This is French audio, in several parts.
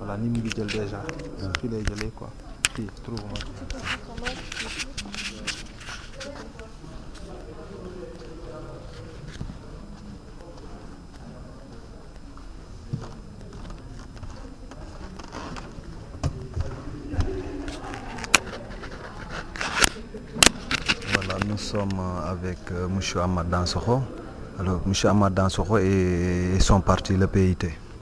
voilà ni mu ngi jël déjà fii lay jëlee quoi fii trouve-moi. Voilà, nous sommes avec M. Amath Dansokho. Alors, M. Amath Dansokho et son parti, le PIT.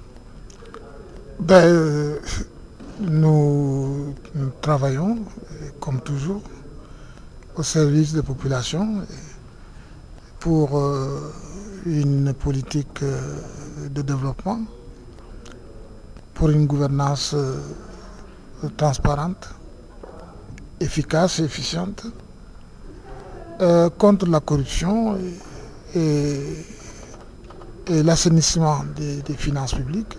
Nous travaillons, comme toujours, au service des populations pour une politique de développement, pour une gouvernance transparente, efficace et efficiente, contre la corruption et l'assainissement des finances publiques,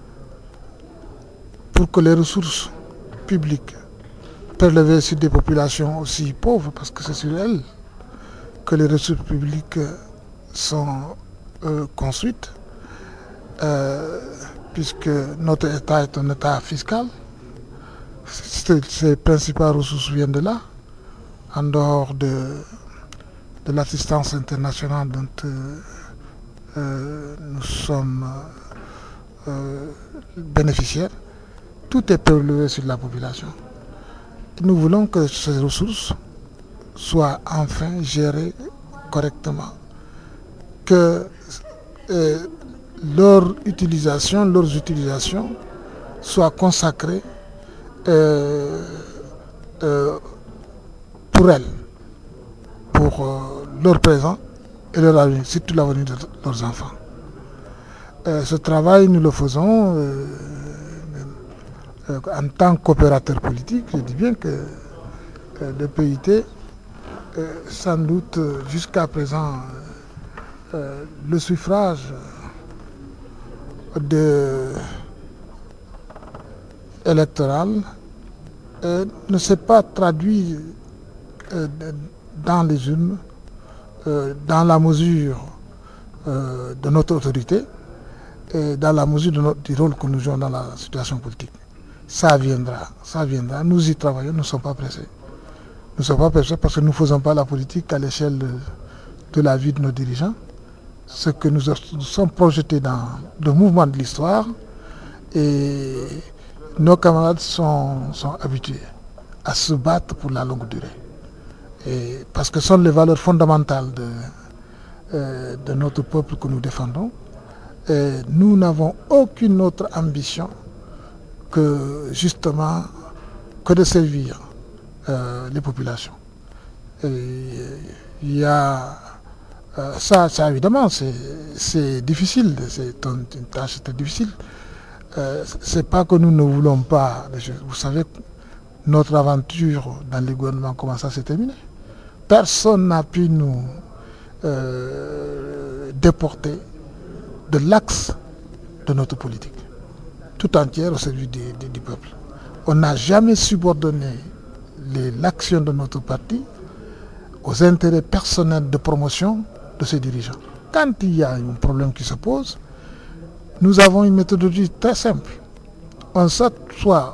pour que les ressources publiques prélevées sur des populations aussi pauvres, parce que c'est sur elles que les ressources publiques sont construites, puisque notre État est un État fiscal. Ses principales ressources viennent de là, en dehors de l'assistance internationale dont nous sommes bénéficiaires. Tout est prélevé sur la population. Nous voulons que ces ressources soient enfin gérées correctement, que leurs utilisations soient consacrées pour elles, pour leur présent et leur avenir, surtout l'avenir de leurs enfants. Ce travail, nous le faisons en tant qu'opérateur politique. Je dis bien que le PIT, sans doute jusqu'à présent, le suffrage électoral ne s'est pas traduit dans les urnes dans la mesure de notre autorité et dans la mesure du rôle que nous jouons dans la situation politique. Ça viendra. Nous y travaillons, nous ne sommes pas pressés. Nous ne sommes pas pressés parce que nous ne faisons pas la politique à l'échelle de la vie de nos dirigeants. Ce que nous sommes projetés dans le mouvement de l'histoire, et nos camarades sont habitués à se battre pour la longue durée. Et parce que ce sont les valeurs fondamentales de notre peuple que nous défendons. Et nous n'avons aucune autre ambition que justement de servir les populations. Et il y a ça évidemment c'est difficile, c'est une tâche très difficile. C'est pas que nous ne voulons pas. Vous savez, notre aventure dans les gouvernements commence à se terminer. Personne n'a pu nous déporter de l'axe de notre politique, tout entière au service du peuple. On n'a jamais subordonné l'action de notre parti aux intérêts personnels de promotion de ses dirigeants. Quand il y a un problème qui se pose, nous avons une méthodologie très simple. On s'assoit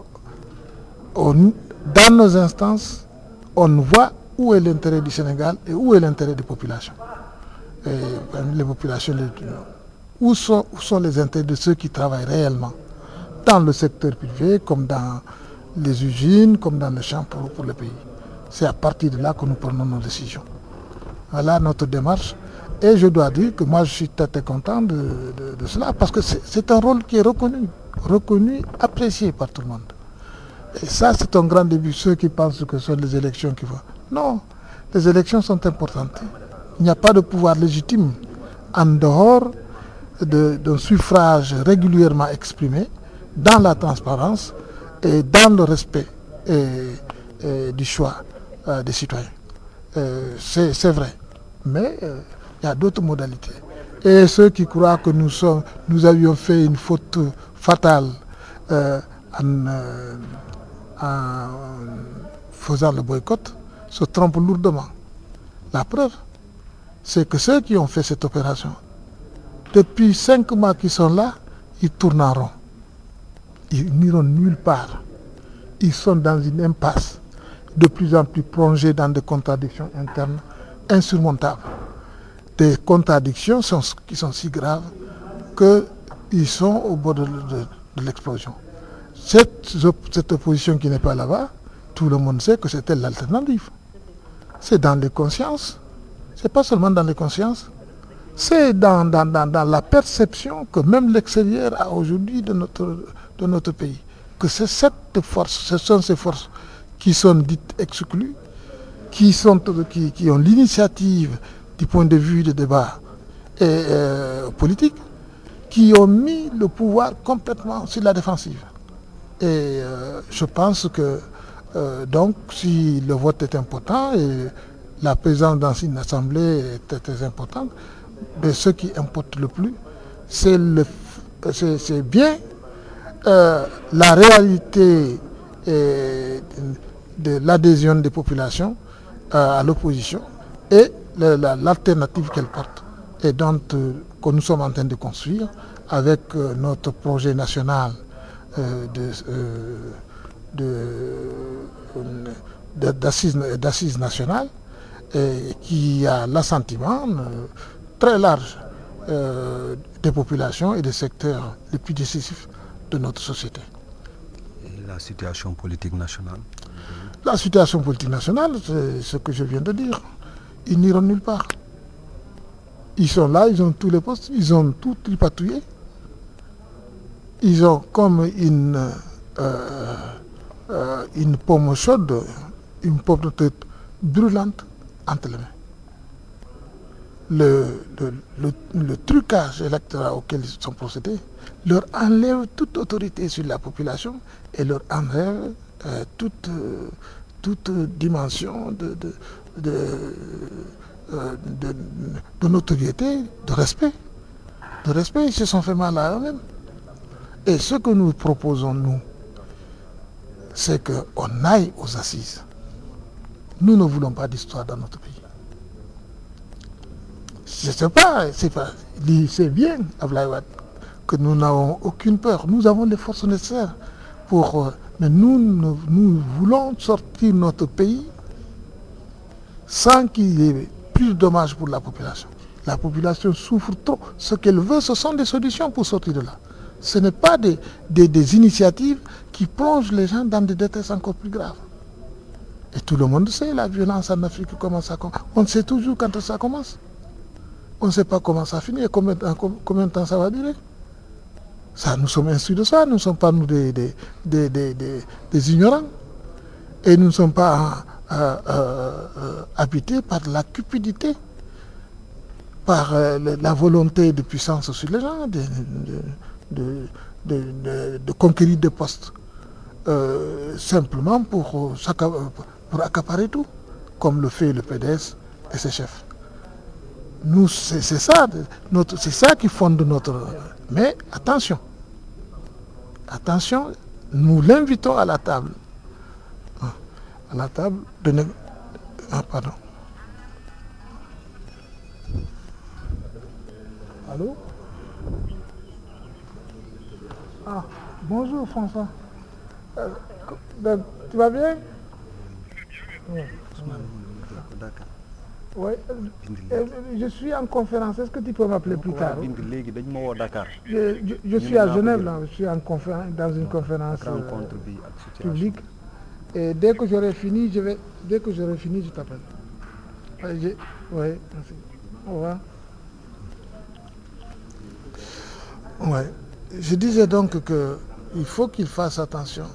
dans nos instances, on voit où est l'intérêt du Sénégal et où est l'intérêt des populations. Et les populations, où sont les intérêts de ceux qui travaillent réellement dans le secteur privé, comme dans les usines, comme dans les champs pour le pays. C'est à partir de là que nous prenons nos décisions. Voilà notre démarche. Et je dois dire que moi je suis très content de cela, parce que c'est un rôle qui est reconnu, apprécié par tout le monde. Et ça, c'est un grand début. Ceux qui pensent que ce sont les élections qui vont. Non, les élections sont importantes. Il n'y a pas de pouvoir légitime en dehors d'un suffrage régulièrement exprimé, dans la transparence et dans le respect du choix des citoyens. C'est vrai. Mais il y a d'autres modalités. Et ceux qui croient que nous avions fait une faute fatale en faisant le boycott se trompent lourdement. La preuve, c'est que ceux qui ont fait cette opération, depuis 5 mois qu'ils sont là, ils tournent en rond. ils n'iront nulle part. Ils sont dans une impasse, de plus en plus plongés dans des contradictions internes insurmontables. Des contradictions qui sont si graves qu'ils sont au bord de l'explosion. Cette opposition qui n'est pas là-bas, tout le monde sait que c'était l'alternative. C'est dans les consciences, c'est pas seulement dans les consciences, c'est dans la perception que même l'extérieur a aujourd'hui de notre pays. Que c'est cette force, ce sont ces forces qui sont dites exclues, qui ont l'initiative du point de vue des débats politiques, qui ont mis le pouvoir complètement sur la défensive. Et je pense que donc si le vote est important et la présence dans une assemblée est très importante, mais ce qui importe le plus, c'est bien la réalité de l'adhésion des populations à l'opposition et l'alternative qu'elle porte et que nous sommes en train de construire avec notre projet national d'assises nationales qui a l'assentiment très large des populations et des secteurs les plus décisifs de notre société. Et la situation politique nationale? La situation politique nationale, c'est ce que je viens de dire. Ils n'iront nulle part. Ils sont là, ils ont tous les postes, ils ont tout tripatouillé. Ils ont comme une pomme chaude, une pomme de tête brûlante entre les mains. Le trucage électoral auquel ils sont procédés leur enlève toute autorité sur la population et leur enlève toute dimension de notoriété, de respect. Ils se sont fait mal à eux-mêmes. Et ce que nous proposons, nous, c'est qu'on aille aux assises. Nous ne voulons pas d'histoire dans notre pays. Je ne sais pas, c'est bien, Abdoulaye Wade, que nous n'avons aucune peur. Nous avons les forces nécessaires mais nous voulons sortir notre pays sans qu'il y ait plus de dommages pour la population. La population souffre trop. Ce qu'elle veut, ce sont des solutions pour sortir de là. Ce n'est pas des initiatives qui plongent les gens dans des détresse encore plus graves. Et tout le monde sait, la violence en Afrique, comment ça commence. On sait toujours quand ça commence. On ne sait pas comment ça finit et combien de temps ça va durer. Ça, nous sommes instruits de ça, nous ne sommes pas nous des ignorants. Et nous ne sommes pas habités par la cupidité, par la volonté de puissance sur les gens, de conquérir des postes simplement pour accaparer tout, comme le fait le PDS et ses chefs. Nous, c'est ça qui fonde notre... Mais attention, nous l'invitons à la table. À la table de... pardon. Allô? Ah, bonjour François. Tu vas bien? Oui. Oui, je suis en conférence. Est-ce que tu peux m'appeler plus tard? Je suis à Genève, là. Je suis en conférence, dans une conférence publique. Et dès que j'aurai fini, je t'appelle. Oui, merci. Au revoir. Ouais. Je disais donc qu'il faut qu'il fasse attention.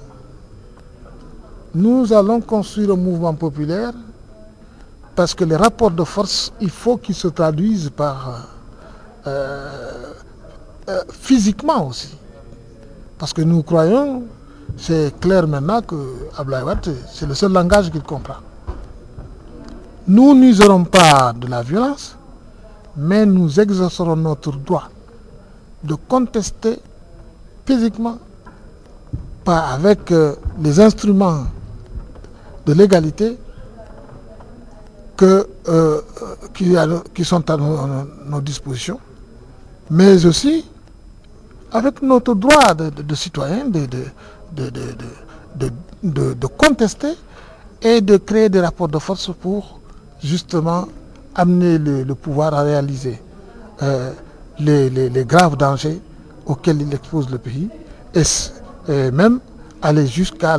Nous allons construire un mouvement populaire parce que les rapports de force, il faut qu'ils se traduisent par physiquement aussi. Parce que nous croyons, c'est clair maintenant que Abdoulaye Wade, c'est le seul langage qu'il comprend. Nous n'userons pas de la violence, mais nous exercerons notre droit de contester physiquement, pas avec les instruments de l'égalité qui sont à nos dispositions, mais aussi avec notre droit de citoyen de contester et de créer des rapports de force pour justement amener le pouvoir à réaliser les graves dangers auxquels il expose le pays et même aller jusqu'à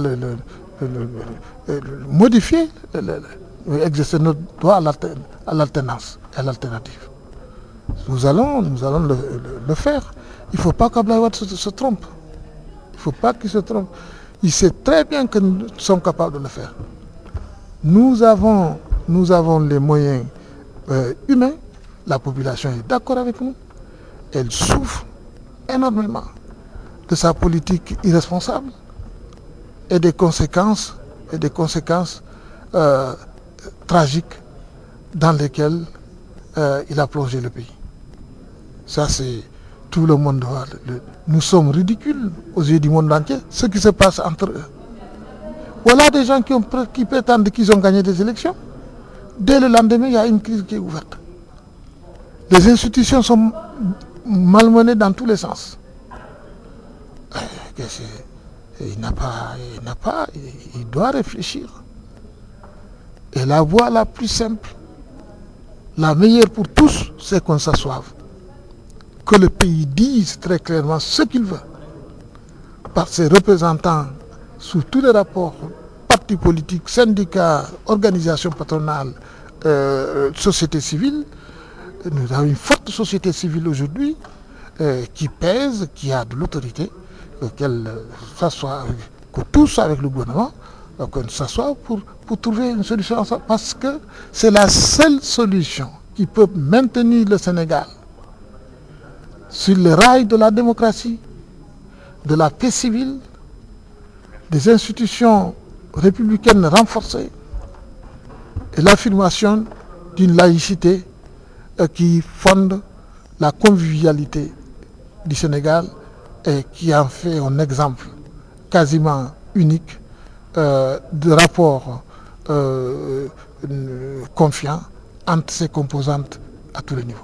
modifier, exercer notre droit à l'alternance, à l'alternative. Nous allons le faire. Il ne faut pas qu'Abdoulaye Wade se trompe. Il ne faut pas qu'il se trompe. Il sait très bien que nous sommes capables de le faire. Nous avons les moyens humains. La population est d'accord avec nous. Elle souffre énormément de sa politique irresponsable et des conséquences tragiques dans lesquelles il a plongé le pays. Ça, c'est tout le monde. Nous sommes ridicules aux yeux du monde entier, ce qui se passe entre eux. Voilà des gens qui prétendent qu'ils ont gagné des élections. Dès le lendemain, il y a une crise qui est ouverte. Les institutions sont malmenées dans tous les sens. Il doit réfléchir. Et la voie la plus simple, la meilleure pour tous, c'est qu'on s'assoive. Que le pays dise très clairement ce qu'il veut. Par ses représentants sous tous les rapports, partis politiques, syndicats, organisations patronales, société civile. Nous avons une forte société civile aujourd'hui qui pèse, qui a de l'autorité, qu'elle s'assoie, que tous avec le gouvernement, qu'on s'assoie pour trouver une solution ensemble, parce que c'est la seule solution qui peut maintenir le Sénégal sur le rail de la démocratie, de la paix civile, des institutions républicaines renforcées et l'affirmation d'une laïcité qui fonde la convivialité du Sénégal et qui en fait un exemple quasiment unique de rapport confiant entre ses composantes à tous les niveaux.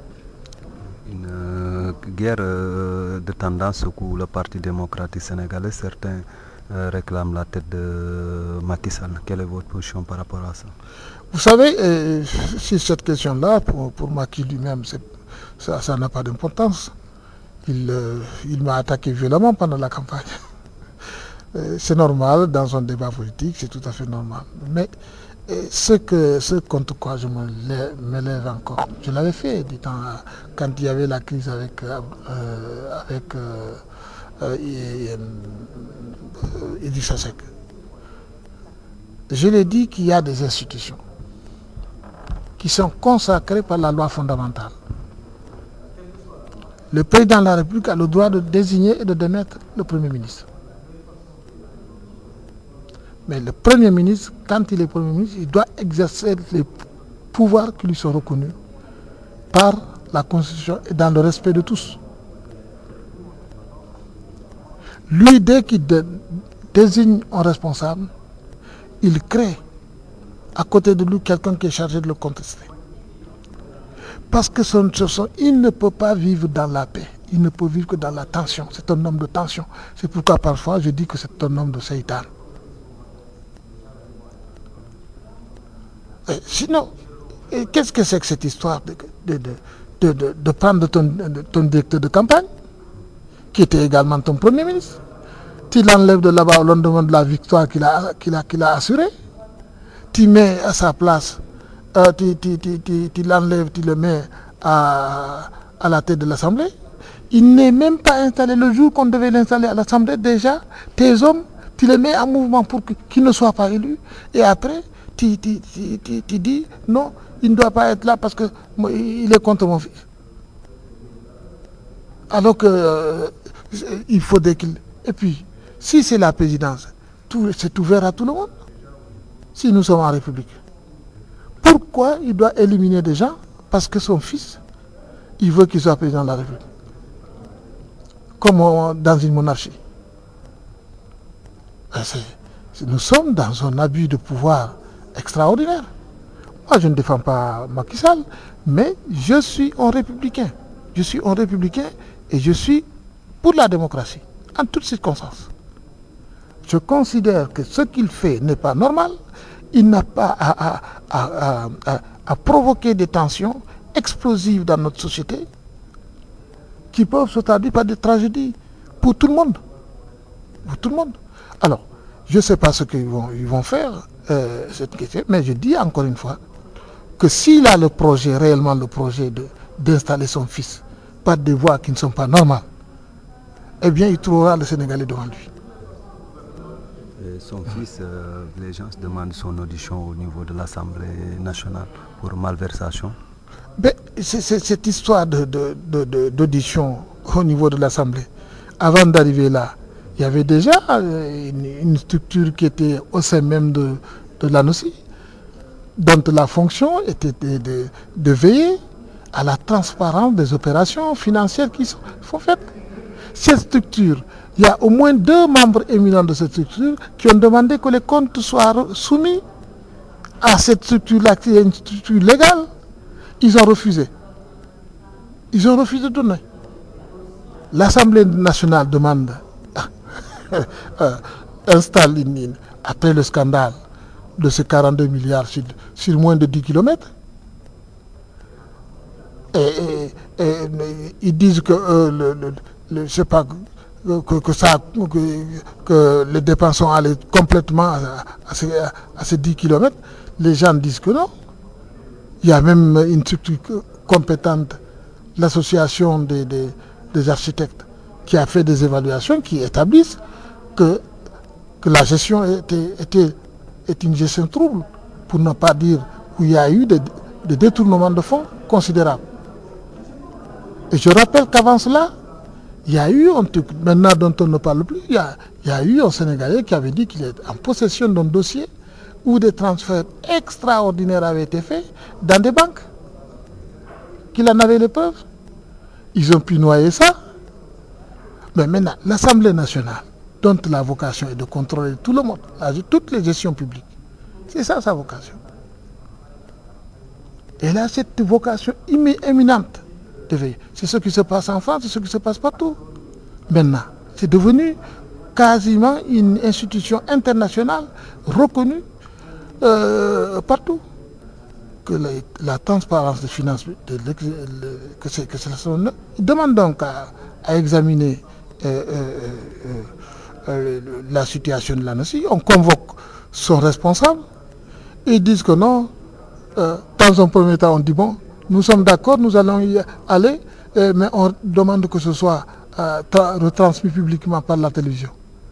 Une guerre de tendance où le Parti démocratique sénégalais, certains réclament la tête de Macky Sall. Quelle est votre position par rapport à ça? Vous savez, sur cette question-là, pour Macky lui-même, ça n'a pas d'importance. Il m'a attaqué violemment pendant la campagne. C'est normal, dans un débat politique, c'est tout à fait normal. Mais ce contre quoi je me lève encore, je l'avais fait du temps, quand il y avait la crise avec Idrissa Seck. Je l'ai dit qu'il y a des institutions qui sont consacrées par la loi fondamentale. Le président de la République a le droit de désigner et de démettre le Premier ministre. Mais le Premier ministre, quand il est Premier ministre, il doit exercer les pouvoirs qui lui sont reconnus par la Constitution et dans le respect de tous. Lui, dès qu'il désigne un responsable, il crée à côté de lui quelqu'un qui est chargé de le contester. Parce que il ne peut pas vivre dans la paix, il ne peut vivre que dans la tension. C'est un homme de tension. C'est pourquoi parfois je dis que c'est un homme de Satan. Sinon, qu'est-ce que c'est que cette histoire de prendre ton directeur de campagne, qui était également ton Premier ministre, tu l'enlèves de là-bas au lendemain de la victoire qu'il a assurée, tu mets à sa place, tu l'enlèves, tu le mets à la tête de l'Assemblée. Il n'est même pas installé le jour qu'on devait l'installer à l'Assemblée. Déjà, tes hommes, tu les mets en mouvement pour qu'il ne soit pas élu. Et après, tu dis non, il ne doit pas être là parce qu'il est contre mon fils. Alors que il faudrait qu'il... Et puis, si c'est la présidence, c'est ouvert à tout le monde. Si nous sommes en République, pourquoi il doit éliminer des gens parce que son fils, il veut qu'il soit président de la République? Comme dans une monarchie. Nous sommes dans un abus de pouvoir extraordinaire. Moi, je ne défends pas Macky Sall, mais je suis un républicain. Je suis un républicain et je suis pour la démocratie, en toutes circonstances. Je considère que ce qu'il fait n'est pas normal. Il n'a pas à provoquer des tensions explosives dans notre société qui peuvent se traduire par des tragédies pour tout le monde. Pour tout le monde. Alors, je ne sais pas ce qu'ils vont faire, cette question, mais je dis encore une fois que s'il a le projet, réellement le projet d'installer son fils par des voies qui ne sont pas normales, eh bien, il trouvera le Sénégalais devant lui. Et son fils, les gens demandent son audition au niveau de l'Assemblée nationale pour malversation. Ben, cette histoire d'audition au niveau de l'Assemblée, avant d'arriver là, il y avait déjà une structure qui était au sein même de l'ANOCI, dont la fonction était de veiller à la transparence des opérations financières qui sont faites. Cette structure, il y a au moins 2 membres éminents de cette structure qui ont demandé que les comptes soient soumis à cette structure-là, qui est une structure légale. Ils ont refusé. Ils ont refusé de donner. L'Assemblée nationale demande, installe après le scandale de ces 42 milliards sur moins de 10 kilomètres. Et ils disent que je sais pas, que les dépenses sont allées complètement à ces 10 kilomètres. Les gens disent que non. Il y a même une structure compétente, l'association des architectes, qui a fait des évaluations qui établissent que la gestion est une gestion trouble, pour ne pas dire où il y a eu des détournements de fonds considérables. Et je rappelle qu'avant cela, il y a eu, maintenant dont on ne parle plus, il y a eu un Sénégalais qui avait dit qu'il est en possession d'un dossier où des transferts extraordinaires avaient été faits dans des banques, qu'il en avait les preuves. Ils ont pu noyer ça. Mais maintenant, l'Assemblée nationale, dont la vocation est de contrôler tout le monde, toutes les gestions publiques, c'est ça sa vocation. Elle a cette vocation éminente de veiller. C'est ce qui se passe en France, c'est ce qui se passe partout. Maintenant, c'est devenu quasiment une institution internationale reconnue partout. Que la transparence des finances, que c'est demande donc à examiner la situation de l'ANOCI. On convoque son responsable et ils disent que non. Dans un premier temps, on dit bon, nous sommes d'accord, nous allons y aller, mais on demande que ce soit retransmis publiquement par la télévision.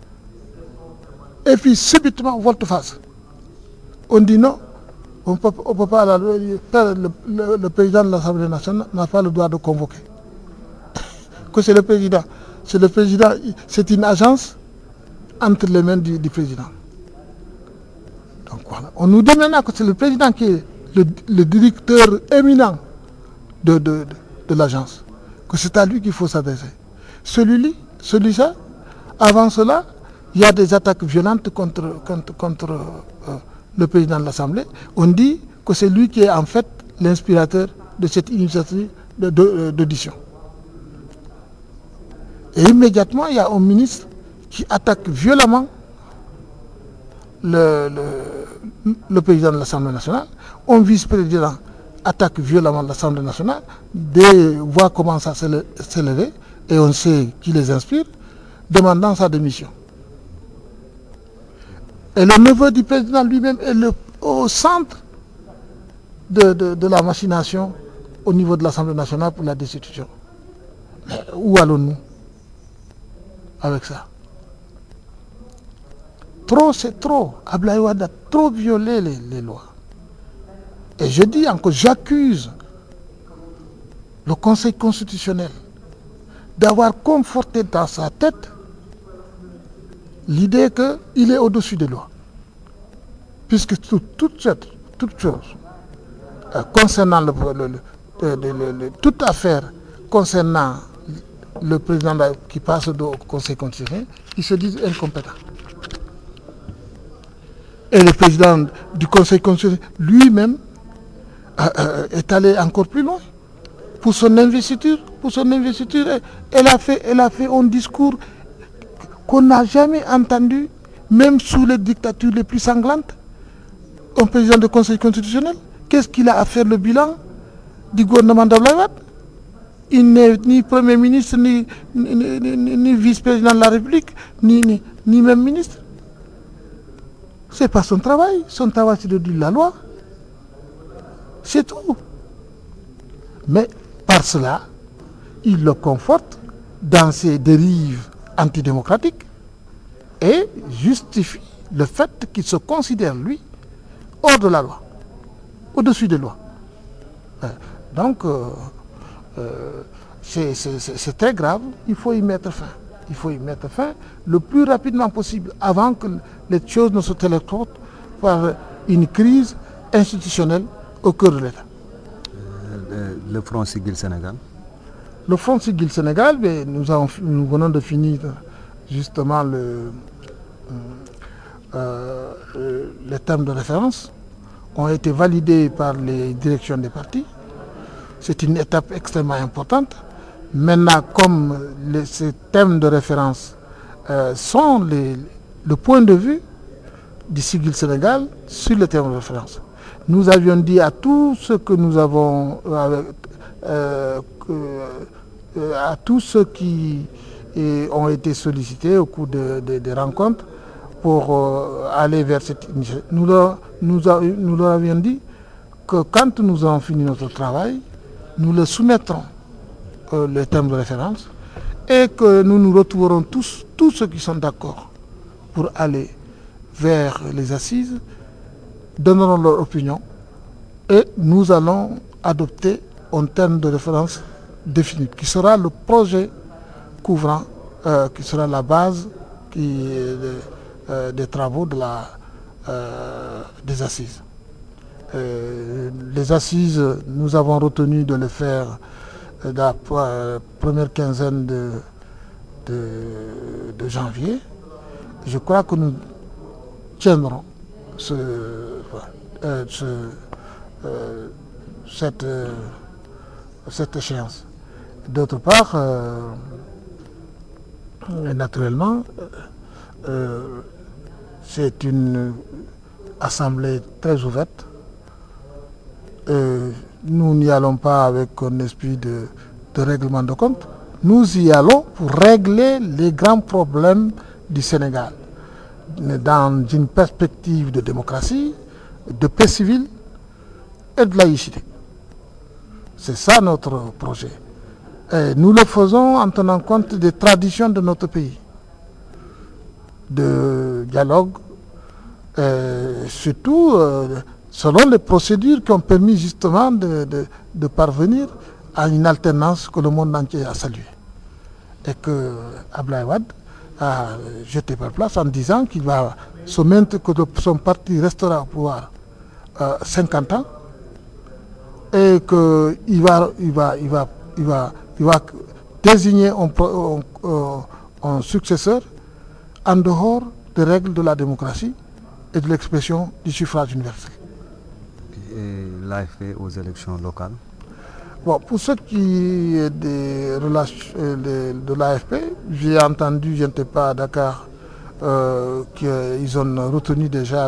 Et puis subitement, volte-face. On dit non, on peut pas, le président de l'Assemblée nationale n'a pas le droit de convoquer. Que c'est le président. C'est une agence entre les mains du président. Donc voilà. On nous dit maintenant que c'est le président qui est le directeur éminent de l'agence. Que c'est à lui qu'il faut s'adresser. Celui-là, avant cela, il y a des attaques violentes contre le président de l'Assemblée. On dit que c'est lui qui est en fait l'inspirateur de cette initiative d'audition. Et immédiatement, il y a un ministre qui attaque violemment le président de l'Assemblée nationale. Un vice-président attaque violemment l'Assemblée nationale. Des voix commencent à s'élever et on sait qui les inspire, demandant sa démission. Et le neveu du président lui-même est au centre de la machination au niveau de l'Assemblée nationale pour la destitution. Mais où allons-nous avec ça? Trop, c'est trop. Abdoulaye Wade a trop violé les lois. Et je dis encore, j'accuse le Conseil constitutionnel d'avoir conforté dans sa tête l'idée qu'il est au-dessus des lois. Puisque toute chose concernant toute affaire concernant le président qui passe au Conseil constitutionnel, ils se disent incompétents. Et le président du Conseil constitutionnel lui-même est allé encore plus loin pour son investiture pour son investiture. Elle a fait un discours qu'on n'a jamais entendu, même sous les dictatures les plus sanglantes. Un président du Conseil constitutionnel, qu'est-ce qu'il a à faire le bilan du gouvernement d'Abdoulaye Wade? Il n'est ni Premier ministre, ni vice-président de la République, ni même ministre. Ce n'est pas son travail. Son travail, c'est de dire la loi. C'est tout. Mais par cela, il le conforte dans ses dérives antidémocratiques et justifie le fait qu'il se considère, lui, hors de la loi, au-dessus des lois. Donc, c'est très grave. Il faut y mettre fin. Il faut y mettre fin le plus rapidement possible avant que les choses ne se téléportent par une crise institutionnelle au cœur de l'État. Le Front Siggil Sénégal. Le Front Siggil Sénégal, nous venons de finir justement les termes de référence ont été validés par les directions des partis. C'est une étape extrêmement importante. Maintenant, comme ces thèmes de référence sont le point de vue du Siggil Sénégal sur les thèmes de référence, nous avions dit à tous ceux que nous avons, à tous ceux qui ont été sollicités au cours des rencontres pour aller vers cette initiative, nous leur avions dit que quand nous avons fini notre travail, nous le soumettrons les thèmes de référence et que nous retrouverons tous ceux qui sont d'accord pour aller vers les assises, donneront leur opinion et nous allons adopter un terme de référence défini qui sera le projet couvrant, qui sera la base des travaux des assises. Les assises, nous avons retenu de les faire la première quinzaine de janvier. Je crois que nous tiendrons cette échéance. D'autre part, naturellement, c'est une assemblée très ouverte. Nous n'y allons pas avec un esprit de règlement de compte. Nous y allons pour régler les grands problèmes du Sénégal dans une perspective de démocratie, de paix civile et de laïcité. C'est ça notre projet. Et nous le faisons en tenant compte des traditions de notre pays, de dialogue, surtout selon les procédures qui ont permis justement de parvenir à une alternance que le monde entier a saluée. Et que Abdoulaye Wade a jeté par place en disant qu'il va se maintenir, que son parti restera au pouvoir 50 ans et qu'il va désigner un successeur en dehors des règles de la démocratie et de l'expression du suffrage universel. Et l'AFP aux élections locales? Bon, pour ce qui est des relations de l'AFP, j'ai entendu, je n'étais pas à Dakar, qu'ils ont retenu déjà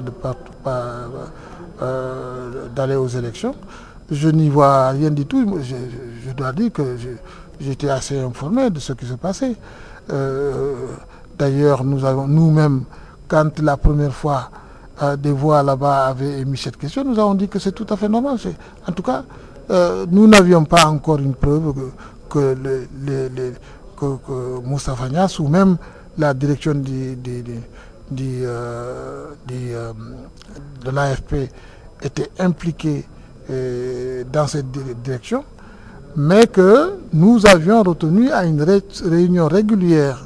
d'aller aux élections. Je n'y vois rien du tout. Je dois dire que j'étais assez informé de ce qui se passait. D'ailleurs, nous-mêmes, quand la première fois des voix là-bas avaient émis cette question, nous avons dit que c'est tout à fait normal. En tout cas, nous n'avions pas encore une preuve que Moustapha Niasse ou même la direction de l'AFP était impliquée dans cette direction, mais que nous avions retenu à une réunion régulière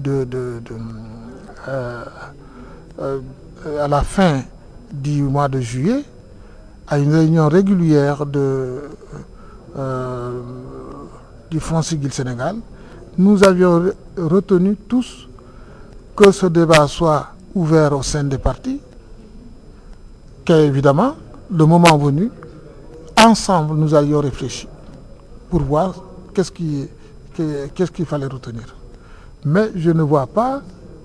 à la fin du mois de juillet, à une réunion régulière du Front Siggil Sénégal, nous avions retenu tous que ce débat soit ouvert au sein des partis, qu'évidemment, le moment venu, ensemble nous allions réfléchir pour voir qu'est-ce qu'il fallait retenir. Mais je ne vois pas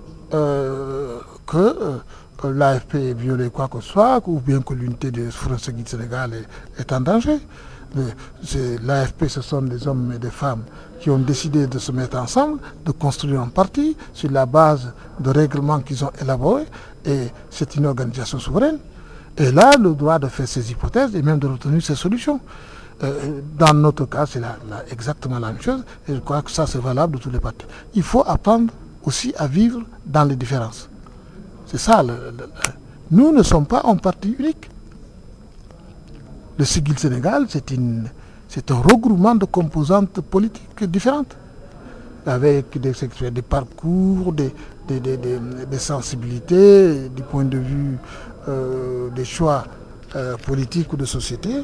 que l'AFP ait violé quoi que ce soit, ou bien que l'unité du Front Seguin Sénégal est en danger. L'AFP, ce sont des hommes et des femmes qui ont décidé de se mettre ensemble, de construire un parti sur la base de règlements qu'ils ont élaborés, et c'est une organisation souveraine. Et là, le droit de faire ses hypothèses et même de retenir ses solutions. Dans notre cas, c'est exactement la même chose, et je crois que ça, c'est valable de tous les partis. Il faut apprendre aussi à vivre dans les différences. C'est ça. Nous ne sommes pas un parti unique. Le Sigil Sénégal, c'est un regroupement de composantes politiques différentes, avec des parcours, des sensibilités, du point de vue des choix politiques ou de société,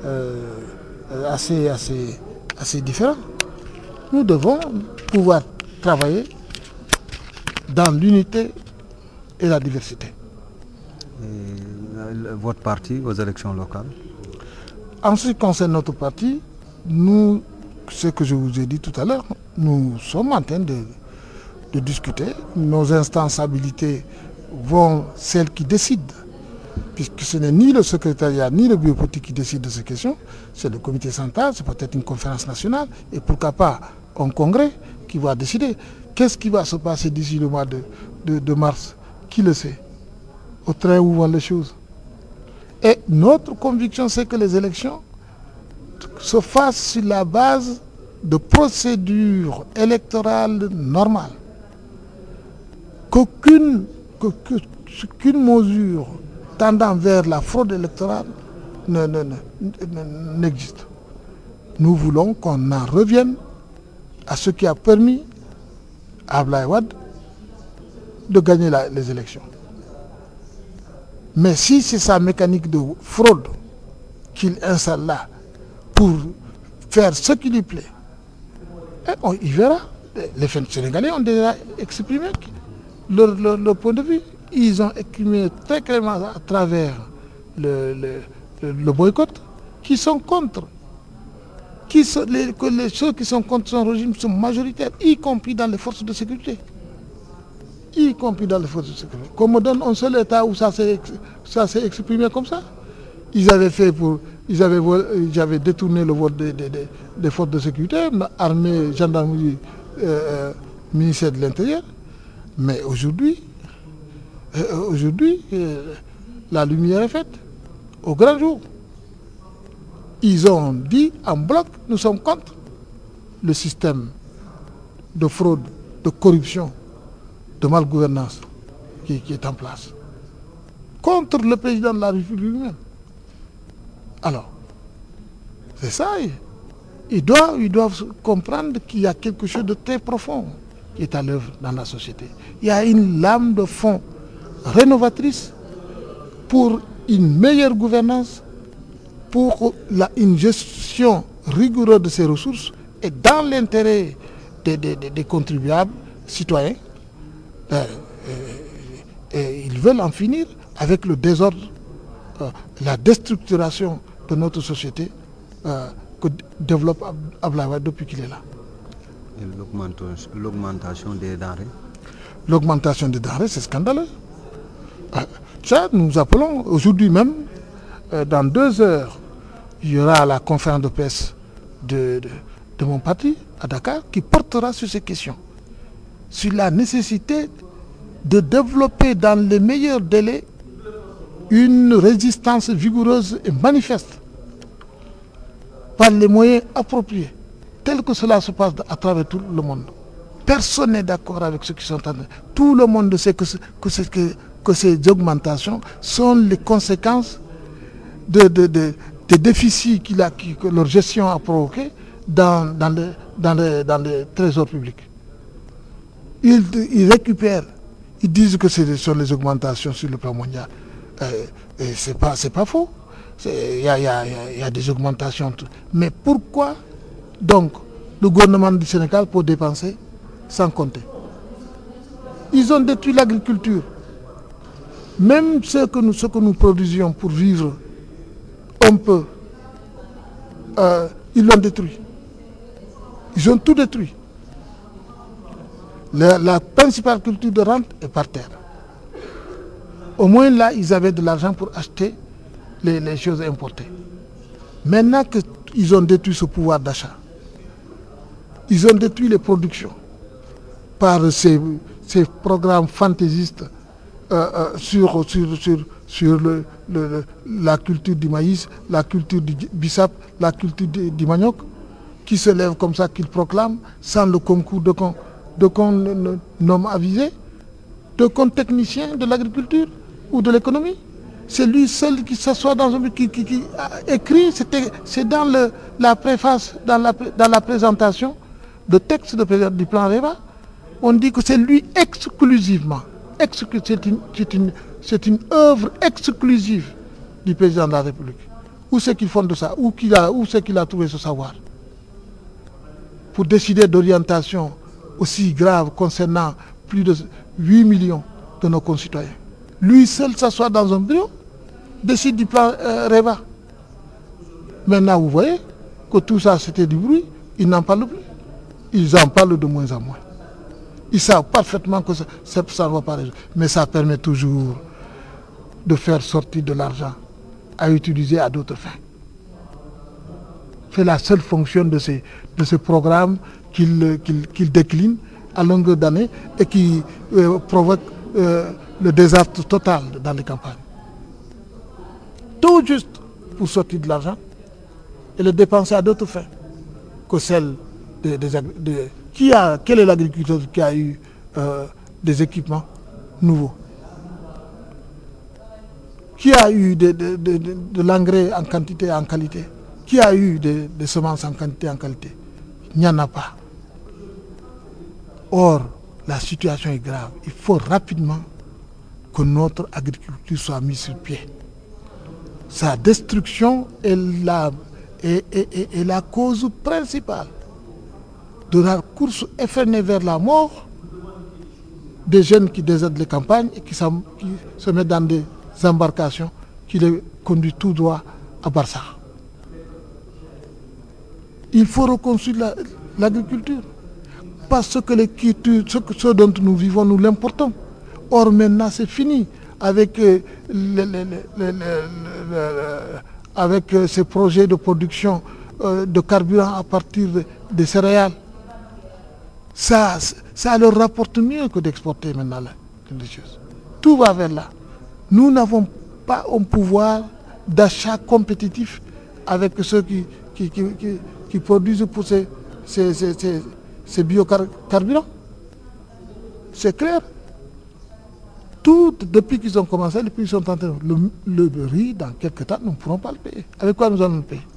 assez différents. Nous devons pouvoir travailler dans l'unité et la diversité. Et votre parti, aux élections locales? En ce qui concerne notre parti, nous, ce que je vous ai dit tout à l'heure, nous sommes en train de discuter. Nos instances habilitées vont celles qui décident, puisque ce n'est ni le secrétariat ni le bureau politique qui décide de ces questions, c'est le comité central, c'est peut-être une conférence nationale, et pourquoi pas un congrès qui va décider. Qu'est-ce qui va se passer d'ici le mois de mars? Qui le sait? Au train où vont les choses. Et notre conviction, c'est que les élections se fassent sur la base de procédures électorales normales. Qu'aucune mesure tendant vers la fraude électorale n'existe. Nous voulons qu'on en revienne à ce qui a permis à Abdoulaye Wade de gagner les élections. Mais si c'est sa mécanique de fraude qu'il installe là pour faire ce qui lui plaît, il verra. Les Sénégalais ont déjà exprimé leur point de vue. Ils ont exprimé très clairement à travers le boycott qu'ils sont contre. Que les ceux qui sont contre son régime sont majoritaires, y compris dans les forces de sécurité. Qu'on me donne un seul État où ça s'est exprimé comme ça. Ils avaient détourné le vote des forces de sécurité, armée, gendarmerie, ministère de l'Intérieur. Mais aujourd'hui, la lumière est faite, au grand jour. Ils ont dit en bloc, nous sommes contre le système de fraude, de corruption, de malgouvernance qui est en place. Contre le président de la République lui-même. Alors, c'est ça. Ils doivent comprendre qu'il y a quelque chose de très profond qui est à l'œuvre dans la société. Il y a une lame de fond rénovatrice pour une meilleure gouvernance, pour une gestion rigoureuse de ses ressources et dans l'intérêt des contribuables citoyens. Et ils veulent en finir avec le désordre, la déstructuration de notre société que développe Abdoulaye Wade depuis qu'il est là. Et l'augmentation des denrées? L'augmentation des denrées, c'est scandaleux. Ça, nous appelons aujourd'hui même, dans 2 heures, il y aura la conférence de presse de mon parti à Dakar qui portera sur ces questions, sur la nécessité de développer dans les meilleurs délais une résistance vigoureuse et manifeste par les moyens appropriés, tel que cela se passe à travers tout le monde. Personne n'est d'accord avec ce qui sont en train de... Tout le monde sait que ces augmentations sont les conséquences des déficits que leur gestion a provoqués dans les trésors publics. Ils récupèrent, ils disent que ce sont les augmentations sur le plan mondial. Et c'est pas faux. Il y a des augmentations. Mais pourquoi donc le gouvernement du Sénégal peut dépenser sans compter? Ils ont détruit l'agriculture. Même ce que nous produisions pour vivre un peu, ils l'ont détruit. Ils ont tout détruit. La principale culture de rente est par terre. Au moins là, ils avaient de l'argent pour acheter les choses importées. Maintenant qu'ils ont détruit ce pouvoir d'achat, ils ont détruit les productions par ces programmes fantaisistes sur la culture du maïs, la culture du bissap, la culture du manioc, qui se lèvent comme ça, qu'ils proclament, sans le concours de nomme avisé, de technicien de l'agriculture ou de l'économie. C'est lui seul qui s'assoit dans un qui a écrit, c'est dans la préface, dans la présentation de texte du plan REVA, on dit que c'est lui exclusivement, c'est une œuvre exclusive du président de la République. Où c'est qu'il fonde ça? Où c'est qu'il a trouvé ce savoir? Pour décider d'orientation aussi grave concernant plus de 8 millions de nos concitoyens. Lui seul s'assoit dans un bureau, décide du plan REVA. Maintenant, vous voyez que tout ça, c'était du bruit. Ils n'en parlent plus. Ils en parlent de moins en moins. Ils savent parfaitement que ça ne va pas résoudre. Mais ça permet toujours de faire sortir de l'argent à utiliser à d'autres fins. C'est la seule fonction de ces programmes qu'ils déclinent à longueur d'année et qui provoquent le désastre total dans les campagnes. Tout juste pour sortir de l'argent et le dépenser à d'autres fins que celles quel est l'agriculteur qui a eu des équipements nouveaux? Qui a eu de l'engrais en quantité et en qualité? Qui a eu des semences en quantité et en qualité? Il n'y en a pas. Or, la situation est grave. Il faut rapidement que notre agriculture soit mise sur pied. Sa destruction est la cause principale de la course effrénée vers la mort des jeunes qui désertent les campagnes et qui se mettent dans des embarcations qui les conduisent tout droit à Barça. Il faut reconstruire l'agriculture parce que ce dont nous vivons, nous l'importons. Or maintenant c'est fini avec ces projets de production de carburant à partir des céréales. Ça leur rapporte mieux que d'exporter maintenant les choses. Tout va vers là. Nous n'avons pas un pouvoir d'achat compétitif avec ceux qui produisent pour ces biocarburants. C'est clair. Depuis qu'ils ont commencé, depuis qu'ils sont en train le riz, dans quelques temps, nous ne pourrons pas le payer. Avec quoi nous allons le payer?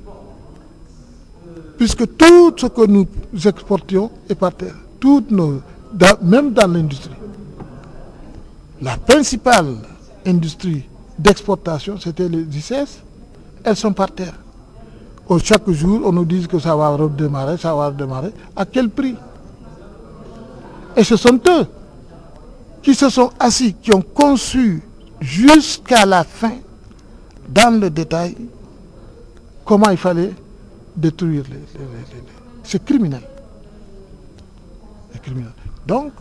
Puisque tout ce que nous exportions est par terre. Même dans l'industrie. La principale industrie d'exportation, c'était les ICS. Elles sont par terre. Chaque jour, on nous dit que ça va redémarrer, ça va redémarrer. À quel prix? Et ce sont eux qui se sont assis, qui ont conçu jusqu'à la fin, dans le détail, comment il fallait détruire c'est criminel. C'est criminel. Donc,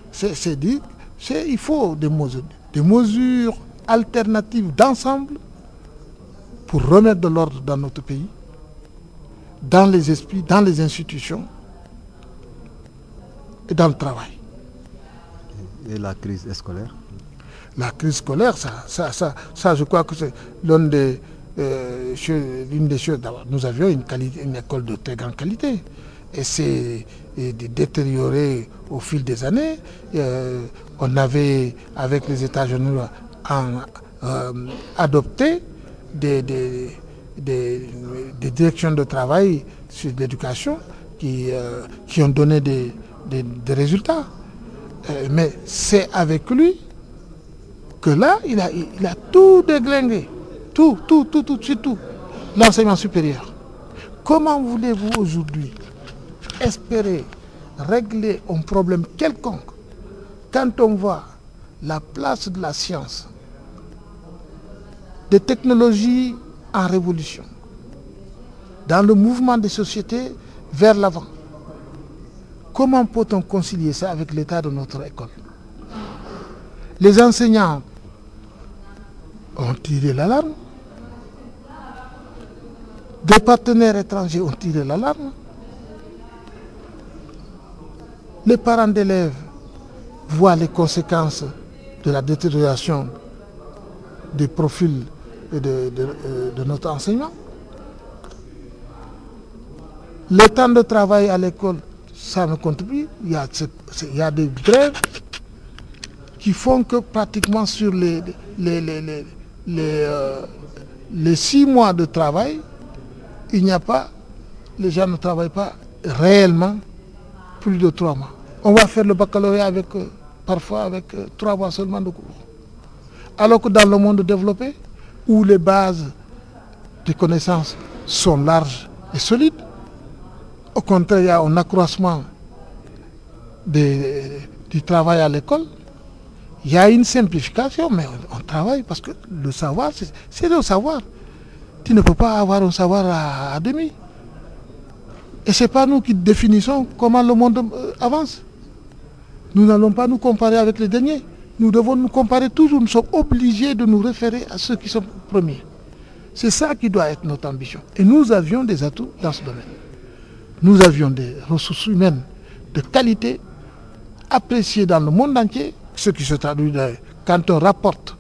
il faut des mesures alternatives d'ensemble pour remettre de l'ordre dans notre pays, dans les esprits, dans les institutions et dans le travail. Et la crise scolaire? La crise scolaire, ça je crois que c'est l'une des choses. Nous avions une école de très grande qualité et c'est détérioré au fil des années. On avait, avec les États généraux, adopté des directions de travail sur l'éducation qui ont donné des résultats. Mais c'est avec lui que là, il a tout déglingué. Tout. L'enseignement supérieur. Comment voulez-vous aujourd'hui espérer régler un problème quelconque quand on voit la place de la science, des technologies en révolution, dans le mouvement des sociétés vers l'avant, Comment peut-on concilier ça avec l'état de notre école? Les enseignants ont tiré l'alarme. Des partenaires étrangers ont tiré l'alarme. Les parents d'élèves voient les conséquences de la détérioration des profils de notre enseignement. Le temps de travail à l'école, ça ne compte plus. Il y a des grèves qui font que pratiquement sur les 6 mois de travail, les gens ne travaillent pas réellement plus de 3 mois. On va faire le baccalauréat parfois avec 3 mois seulement de cours. Alors que dans le monde développé, où les bases de connaissances sont larges et solides, au contraire, il y a un accroissement du travail à l'école. Il y a une simplification, mais on travaille parce que le savoir, c'est le savoir. Tu ne peux pas avoir un savoir à demi. Et ce n'est pas nous qui définissons comment le monde avance. Nous n'allons pas nous comparer avec les derniers. Nous devons nous comparer toujours. Nous sommes obligés de nous référer à ceux qui sont premiers. C'est ça qui doit être notre ambition. Et nous avions des atouts dans ce domaine. Nous avions des ressources humaines de qualité appréciées dans le monde entier, ce qui se traduit quand on rapporte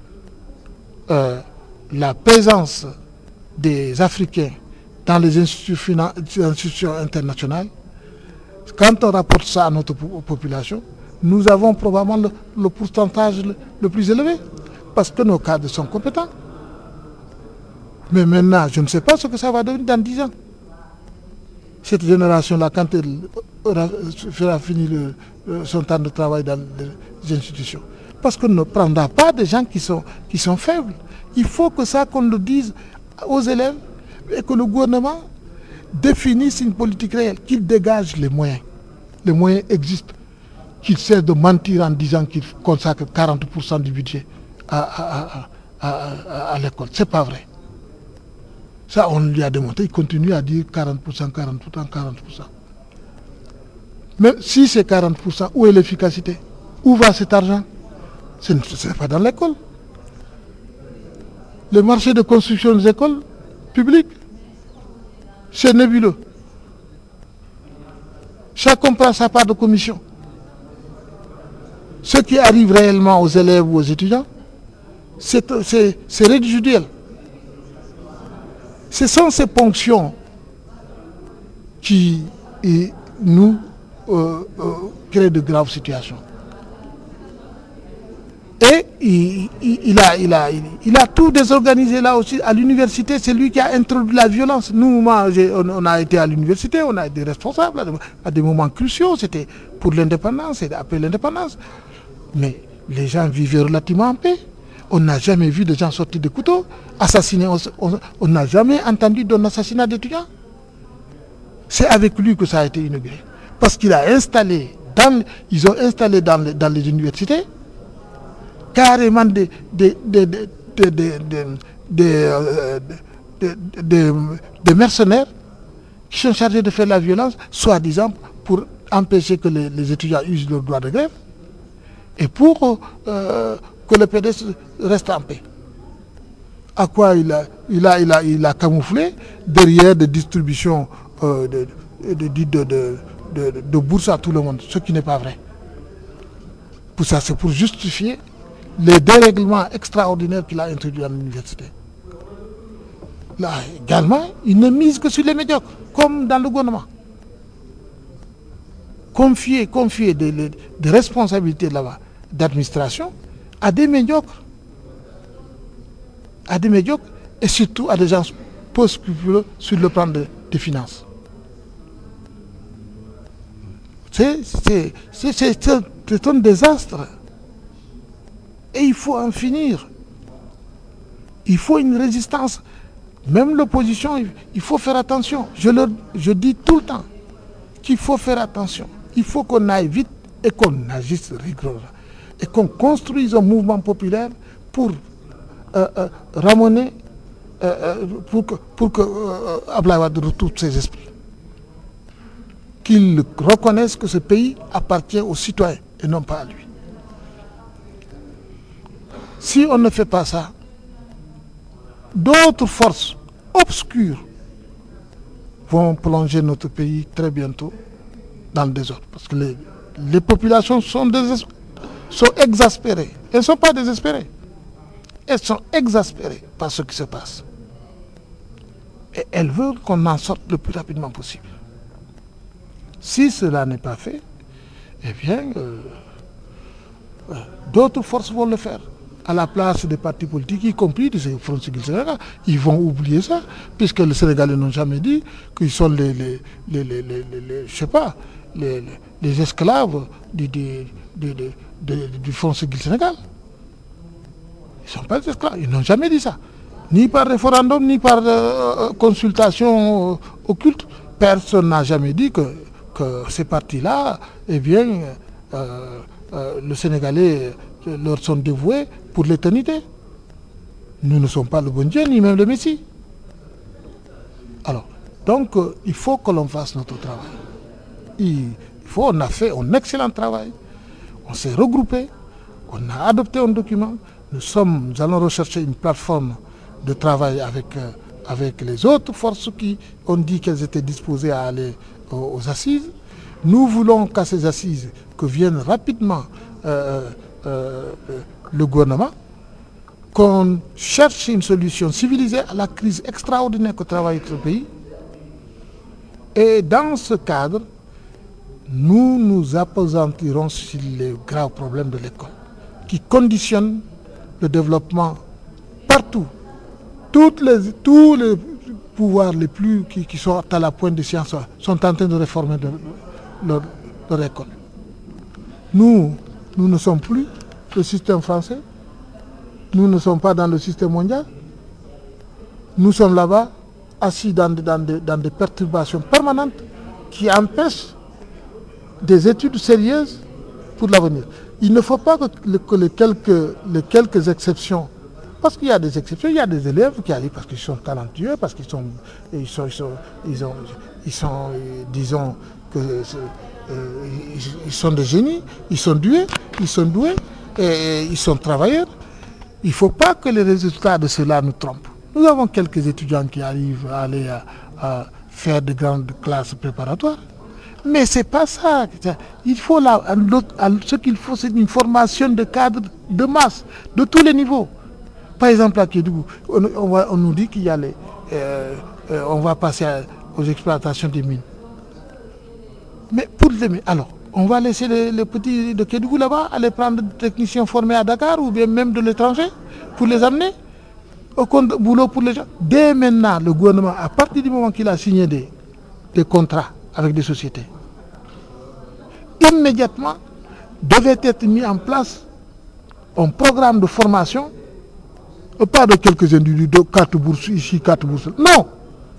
la présence des Africains dans les institutions internationales. Quand on rapporte ça à notre population, nous avons probablement le pourcentage le plus élevé, parce que nos cadres sont compétents. Mais maintenant, je ne sais pas ce que ça va devenir dans 10 ans. Cette génération-là, quand elle fera finir son temps de travail dans les institutions, parce qu'on ne prendra pas des gens qui sont faibles. Il faut que ça, qu'on le dise aux élèves et que le gouvernement définisse une politique réelle, qu'il dégage les moyens. Les moyens existent. Qu'il cesse de mentir en disant qu'il consacre 40% du budget à l'école. Ce n'est pas vrai. Ça, on lui a démontré. Il continue à dire 40%, 40%, 40%. Mais si c'est 40%, où est l'efficacité? Où va cet argent? Ce n'est pas dans l'école. Le marché de construction des écoles publiques, c'est nébuleux. Chacun prend sa part de commission. Ce qui arrive réellement aux élèves ou aux étudiants, c'est résiduel. Ce sont ces ponctions qui nous créent de graves situations. Et il a tout désorganisé là aussi. À l'université, c'est lui qui a introduit la violence. Nous, on a été à l'université, on a été responsables à des moments cruciaux. C'était pour l'indépendance et après l'indépendance. Mais les gens vivaient relativement en paix. On n'a jamais vu de gens sortir de couteaux, assassinés. On n'a jamais entendu d'un assassinat d'étudiants. C'est avec lui que ça a été inauguré. Parce qu'il a installé, ils ont installé dans les universités carrément des mercenaires qui sont chargés de faire la violence, soi-disant pour empêcher que les étudiants usent leur droit de grève et pour que le PDS reste en paix. À quoi il a camouflé derrière des distributions de bourses à tout le monde, ce qui n'est pas vrai. Pour ça, c'est pour justifier les dérèglements extraordinaires qu'il a introduits à l'université. Là, également, il ne mise que sur les médiocres, comme dans le gouvernement. Confier des responsabilités là-bas d'administration à des médiocres. À des médiocres et surtout à des gens peu scrupuleux sur le plan des finances. C'est un désastre. Et il faut en finir. Il faut une résistance. Même l'opposition, il faut faire attention. Je dis tout le temps qu'il faut faire attention. Il faut qu'on aille vite et qu'on agisse rigoureusement. Et qu'on construise un mouvement populaire pour ramener, pour que Abdoulaye Wade retrouve ses esprits. qu'il reconnaisse que ce pays appartient aux citoyens et non pas à lui. Si on ne fait pas ça, d'autres forces obscures vont plonger notre pays très bientôt dans le désordre. Parce que les populations sont exaspérées. Elles ne sont pas désespérées. Elles sont exaspérées par ce qui se passe. Et elles veulent qu'on en sorte le plus rapidement possible. Si cela n'est pas fait, eh bien, d'autres forces vont le faire. À la place des partis politiques, y compris du Front Civil Sénégal, ils vont oublier ça, puisque les Sénégalais n'ont jamais dit qu'ils sont les esclaves du Front Civil Sénégal. Ils ne sont pas des esclaves, ils n'ont jamais dit ça. Ni par référendum, ni par consultation occulte. Personne n'a jamais dit que ces partis-là, eh bien, le Sénégalais leur sont dévoués pour l'éternité. Nous ne sommes pas le bon Dieu, ni même le Messie. Alors, donc, il faut que l'on fasse notre travail. On a fait un excellent travail. On s'est regroupé, on a adopté un document. Nous allons rechercher une plateforme de travail avec les autres forces qui ont dit qu'elles étaient disposées à aller aux assises. Nous voulons qu'à ces assises que vienne rapidement le gouvernement, qu'on cherche une solution civilisée à la crise extraordinaire que travaille ce pays. Et dans ce cadre, nous nous appesantirons sur les graves problèmes de l'école qui conditionnent le développement partout. Tous les pouvoirs les plus qui sont à la pointe de science sont en train de réformer leur école. Nous ne sommes plus le système français, nous ne sommes pas dans le système mondial, nous sommes là-bas assis dans des perturbations permanentes qui empêchent des études sérieuses pour l'avenir. Il ne faut pas que les quelques exceptions, parce qu'il y a des exceptions, il y a des élèves qui arrivent parce qu'ils sont talentueux, parce qu'ils sont, disons, ils sont des génies, ils sont doués, et ils sont travailleurs. Il ne faut pas que les résultats de cela nous trompent. Nous avons quelques étudiants qui arrivent à aller à faire de grandes classes préparatoires. Mais ce n'est pas ça. Il faut ce qu'il faut, c'est une formation de cadres de masse, de tous les niveaux. Par exemple, à Kédougou, on nous dit qu'il y a on va passer aux exploitations des mines. Mais pour les mines, alors, on va laisser les petits de Kédougou là-bas aller prendre des techniciens formés à Dakar ou bien même de l'étranger pour les amener au boulot pour les gens. Dès maintenant, le gouvernement, à partir du moment qu'il a signé des contrats avec des sociétés, immédiatement devait être mis en place un programme de formation, pas de quelques individus, de 4 bourses ici, 4 bourses. Non!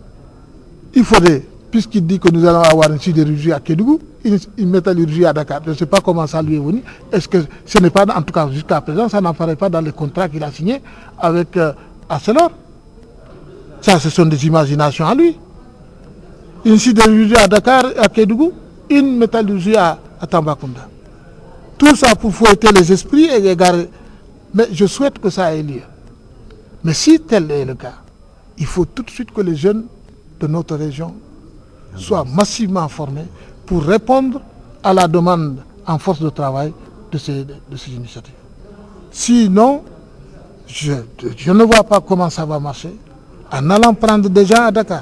Il faudrait, puisqu'il dit que nous allons avoir une sidérurgie à Kédougou, une métallurgie à Dakar. Je ne sais pas comment ça lui est venu. Est-ce que ce n'est pas, en tout cas jusqu'à présent, ça n'apparaît pas dans les contrats qu'il a signés avec Arcelor. Ça, ce sont des imaginations à lui. Une sidérurgie à Dakar, à Kédougou, une métallurgie à Tambacounda. Tout ça pour fouetter les esprits et égarer. Mais je souhaite que ça ait lieu. Mais si tel est le cas, il faut tout de suite que les jeunes de notre région soient massivement formés pour répondre à la demande en force de travail de ces initiatives. Sinon, je ne vois pas comment ça va marcher en allant prendre des gens à Dakar.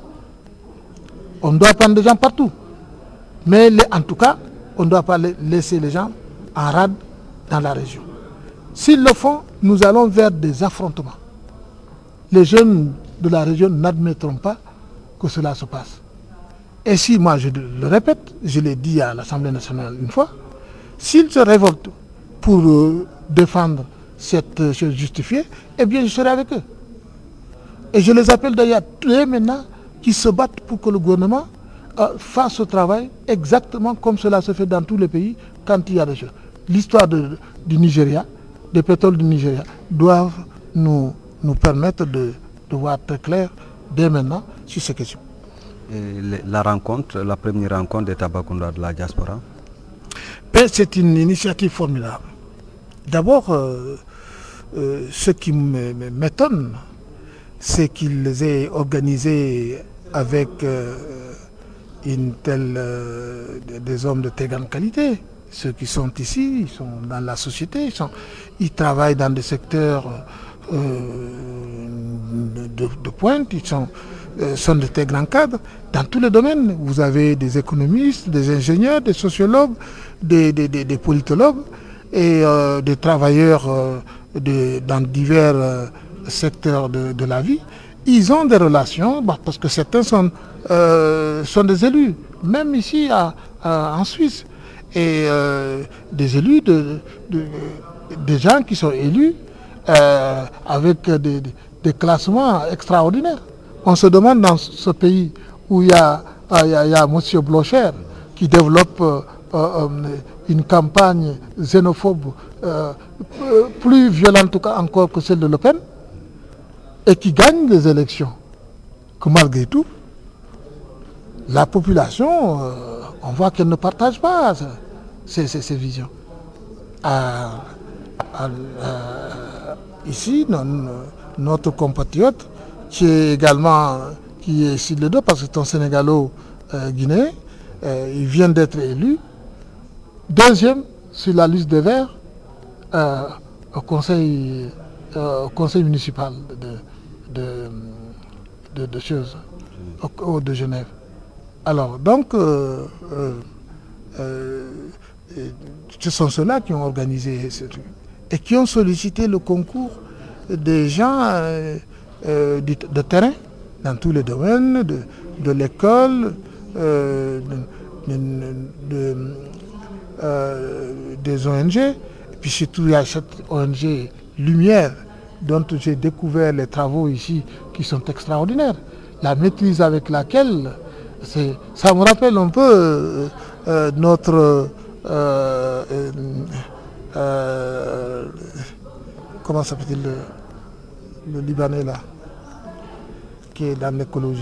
On doit prendre des gens partout. Mais en tout cas, on ne doit pas laisser les gens en rade dans la région. S'ils le font, nous allons vers des affrontements. Les jeunes de la région n'admettront pas que cela se passe. Et si, moi je le répète, je l'ai dit à l'Assemblée nationale une fois, s'ils se révoltent pour défendre cette chose justifiée, eh bien je serai avec eux. Et je les appelle d'ailleurs dès maintenant qui se battent pour que le gouvernement fasse ce travail exactement comme cela se fait dans tous les pays quand il y a des choses. L'histoire du Nigeria, des pétroles du Nigeria, doivent nous permettre de voir très clair dès maintenant sur ces questions. Et la première rencontre des Tambacounda de la diaspora? C'est une initiative formidable. D'abord, ce qui m'étonne, c'est qu'ils aient organisé avec des hommes de très grande qualité. Ceux qui sont ici, ils sont dans la société, ils travaillent dans des secteurs de pointe, ils sont de très grands cadres dans tous les domaines. Vous avez des économistes, des ingénieurs, des sociologues, des politologues et des travailleurs dans divers secteurs de la vie. Ils ont des relations, parce que certains sont des élus, même ici en Suisse, et des élus, des gens qui sont élus avec des classements extraordinaires. On se demande dans ce pays où il y a M. Blocher qui développe une campagne xénophobe plus violente encore que celle de Le Pen et qui gagne les élections, que malgré tout, la population, on voit qu'elle ne partage pas ces visions. Ici, notre compatriote, qui est sur le dos, parce que c'est un Sénégalo-Guinéen, il vient d'être élu deuxième sur la liste des Verts au conseil municipal de Genève. Alors, donc, ce sont ceux-là qui ont organisé ce truc et qui ont sollicité le concours des gens de terrain dans tous les domaines, de l'école, des ONG. Et puis surtout, il y a cette ONG Lumière dont j'ai découvert les travaux ici qui sont extraordinaires. La maîtrise avec laquelle, ça me rappelle un peu notre... comment s'appelle-t-il le Libanais là, qui est dans l'écologie.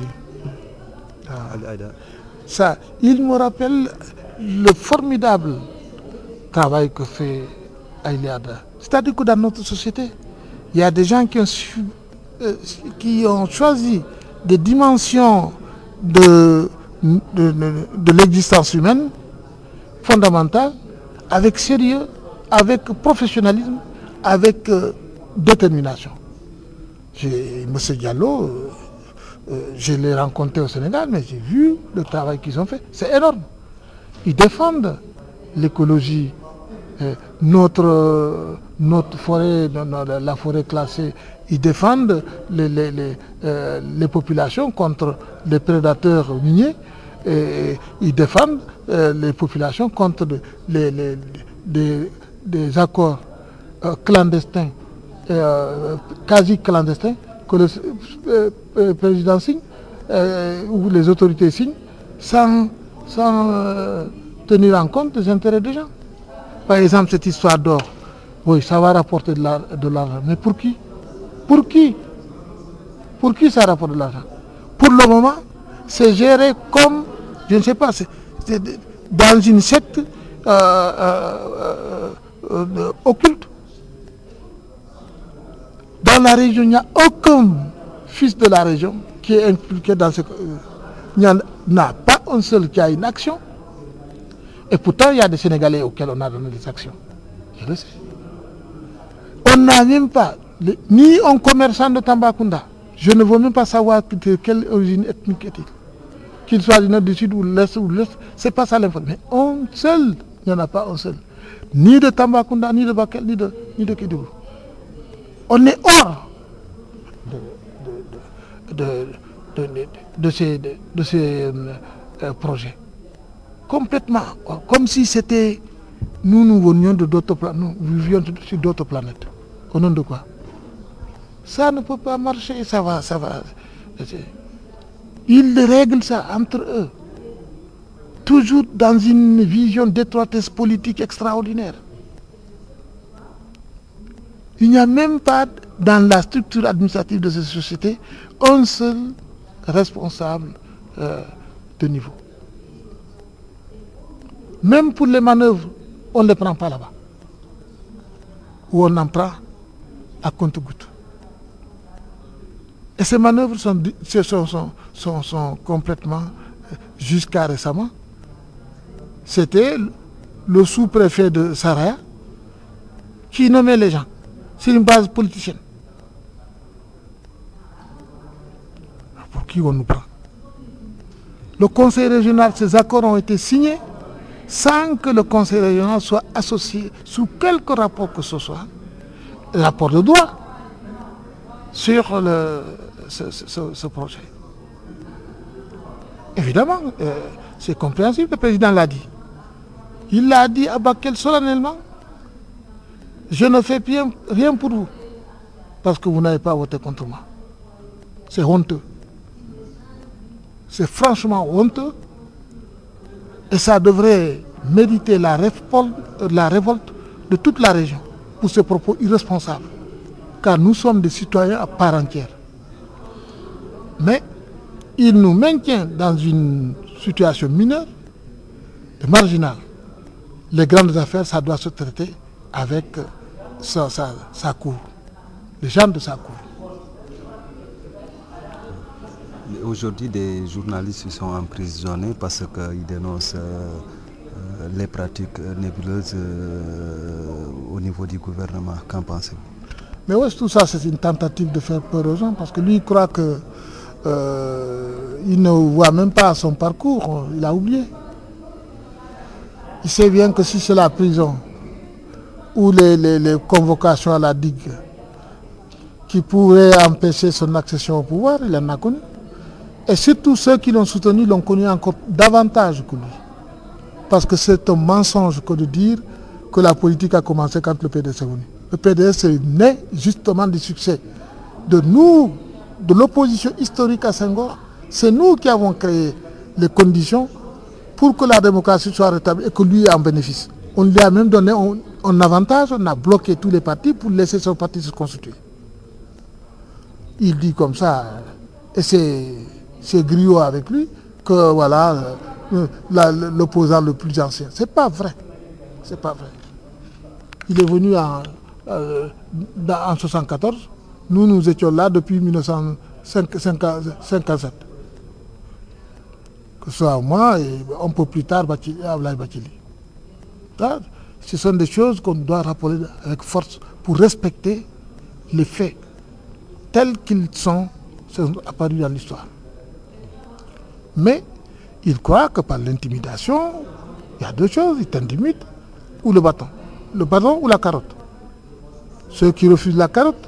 Ça, il me rappelle le formidable travail que fait Aïliada. C'est-à-dire que dans notre société, il y a des gens qui ont choisi des dimensions de l'existence humaine fondamentales, avec sérieux, avec professionnalisme, avec détermination. M. Diallo, je l'ai rencontré au Sénégal, mais j'ai vu le travail qu'ils ont fait. C'est énorme. Ils défendent l'écologie, notre forêt, la forêt classée. Ils défendent les populations contre les prédateurs miniers. Et ils défendent les populations contre des accords clandestins, quasi clandestins, que le président signe, ou les autorités signent, sans tenir en compte des intérêts des gens. Par exemple, cette histoire d'or, oui, ça va rapporter de l'argent. Mais pour qui? Pour qui? Pour qui ça rapporte de l'argent? Pour le moment, c'est géré comme, je ne sais pas, c'est dans une secte occulte. Dans la région, il n'y a aucun fils de la région qui est impliqué dans ce... Il n'y en a pas un seul qui a une action. Et pourtant, il y a des Sénégalais auxquels on a donné des actions. Je le sais. On n'a même pas, ni un commerçant de Tambacounda. Je ne veux même pas savoir de quelle origine ethnique est-il. Qu'il soit du nord, du sud ou de l'est, c'est pas ça l'information. Mais un seul, il n'y en a pas un seul. Ni de Tambacounda, ni de Bakel, ni de Kédougou. On est hors de ces projets. Complètement. Comme si c'était... Nous venions de d'autres planètes. Nous vivions sur d'autres planètes. Au nom de quoi? Ça ne peut pas marcher, ça va. Ils règlent ça entre eux. Toujours dans une vision d'étroitesse politique extraordinaire. Il n'y a même pas dans la structure administrative de cette société un seul responsable de niveau. Même pour les manœuvres, on ne les prend pas là-bas. Ou on en prend à compte-gouttes. Et ces manœuvres sont complètement, jusqu'à récemment, c'était le sous-préfet de Saraya qui nommait les gens sur une base politicienne. Pour qui on nous prend? Le conseil régional, ces accords ont été signés sans que le conseil régional soit associé sous quelque rapport que ce soit, rapport de droit sur ce projet. Évidemment, c'est compréhensible, le président l'a dit. Il l'a dit à Bakel solennellement. Je ne fais rien pour vous, parce que vous n'avez pas voté contre moi. C'est honteux. C'est franchement honteux. Et ça devrait mériter la révolte de toute la région pour ces propos irresponsables. Car nous sommes des citoyens à part entière. Mais il nous maintient dans une situation mineure et marginale. Les grandes affaires, ça doit se traiter avec sa cour, les gens de sa cour. Aujourd'hui, des journalistes sont emprisonnés parce qu'ils dénoncent les pratiques nébuleuses au niveau du gouvernement. Qu'en pensez-vous? Mais oui, tout ça, c'est une tentative de faire peur aux gens, parce que lui, il croit que il ne voit même pas son parcours, il a oublié. Il sait bien que si c'est la prison ou les convocations à la digue qui pourraient empêcher son accession au pouvoir, il en a connu. Et surtout ceux qui l'ont soutenu l'ont connu encore davantage que lui. Parce que c'est un mensonge que de dire que la politique a commencé quand le PDS est venu. Le PDS est né justement du succès de nous, de l'opposition historique à Senghor. C'est nous qui avons créé les conditions pour que la démocratie soit rétablie et que lui en bénéficie. On lui a même donné un avantage, on a bloqué tous les partis pour laisser son parti se constituer. Il dit comme ça, et c'est griot avec lui, que voilà, l'opposant le plus ancien. C'est pas vrai. C'est pas vrai. Il est venu en 1974. Nous étions là depuis 1957. Que ce soit moi et un peu plus tard, Ablaye Bathily. Ce sont des choses qu'on doit rappeler avec force pour respecter les faits tels qu'ils sont apparus dans l'histoire. Mais il croit que par l'intimidation, il y a deux choses, il t'intimide ou le bâton. Le bâton ou la carotte. Ceux qui refusent la carotte,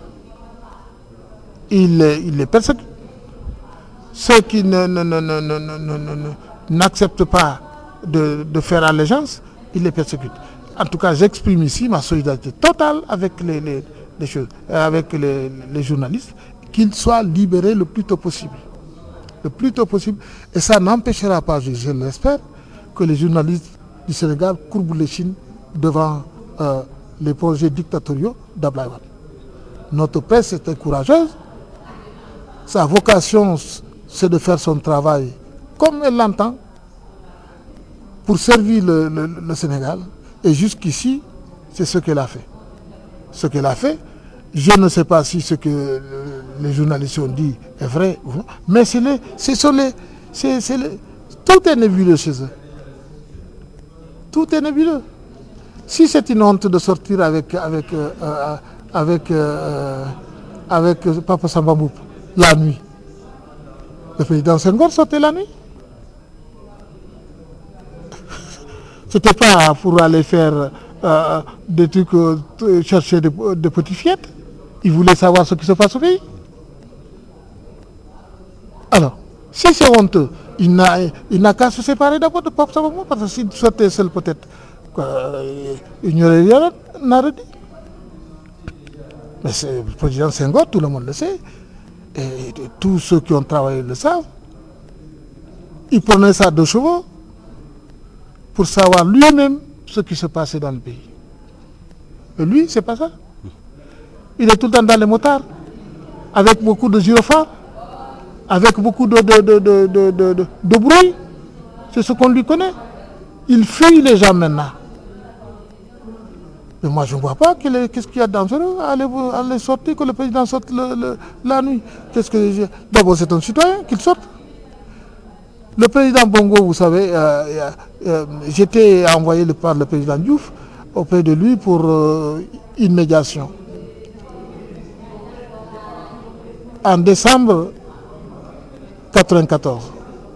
il les persécute. Ceux qui n'acceptent pas de faire allégeance, il les persécute. En tout cas, j'exprime ici ma solidarité totale avec les journalistes, qu'ils soient libérés le plus tôt possible. Le plus tôt possible. Et ça n'empêchera pas, je l'espère, que les journalistes du Sénégal courbent l'échine devant les projets dictatoriaux d'Ablaye Wade. Notre presse était courageuse. Sa vocation, c'est de faire son travail comme elle l'entend pour servir le Sénégal. Et jusqu'ici, c'est ce qu'elle a fait. Ce qu'elle a fait, je ne sais pas si ce que les journalistes ont dit est vrai, mais tout est nébuleux chez eux. Tout est nébuleux. Si c'est une honte de sortir avec Papa Samba Mboup la nuit, le président Senghor sortait la nuit. C'était pas pour aller faire des trucs, chercher des petits fiettes. Il voulait savoir ce qui se passe au pays. Alors, si c'est honteux, il n'a qu'à se séparer d'abord de Papa Samba Mboup, parce que s'il sortait seul peut-être, il n'y aurait rien à redire. Mais c'est le président Senghor, tout le monde le sait, et tous ceux qui ont travaillé le savent. Il prenait ça de chevaux pour savoir lui-même ce qui se passait dans le pays. Et lui, c'est pas ça. Il est tout le temps dans les motards, avec beaucoup de gyrophares. avec beaucoup de bruit. C'est ce qu'on lui connaît. Il fuit les gens maintenant. Mais moi, je ne vois pas qu'est-ce qu'il y a de dangereux à aller sortir, que le président sorte la nuit. D'abord, c'est un citoyen qu'il sorte. Le président Bongo, vous savez, j'étais envoyé par le président Diouf auprès de lui pour une médiation. En décembre 1994.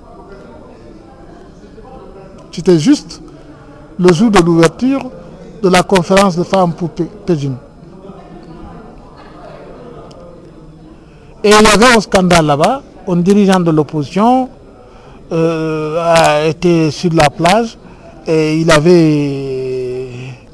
C'était juste le jour de l'ouverture de la conférence de femmes pour Pékin. Et il y avait un scandale là-bas. Un dirigeant de l'opposition a été sur la plage et il avait...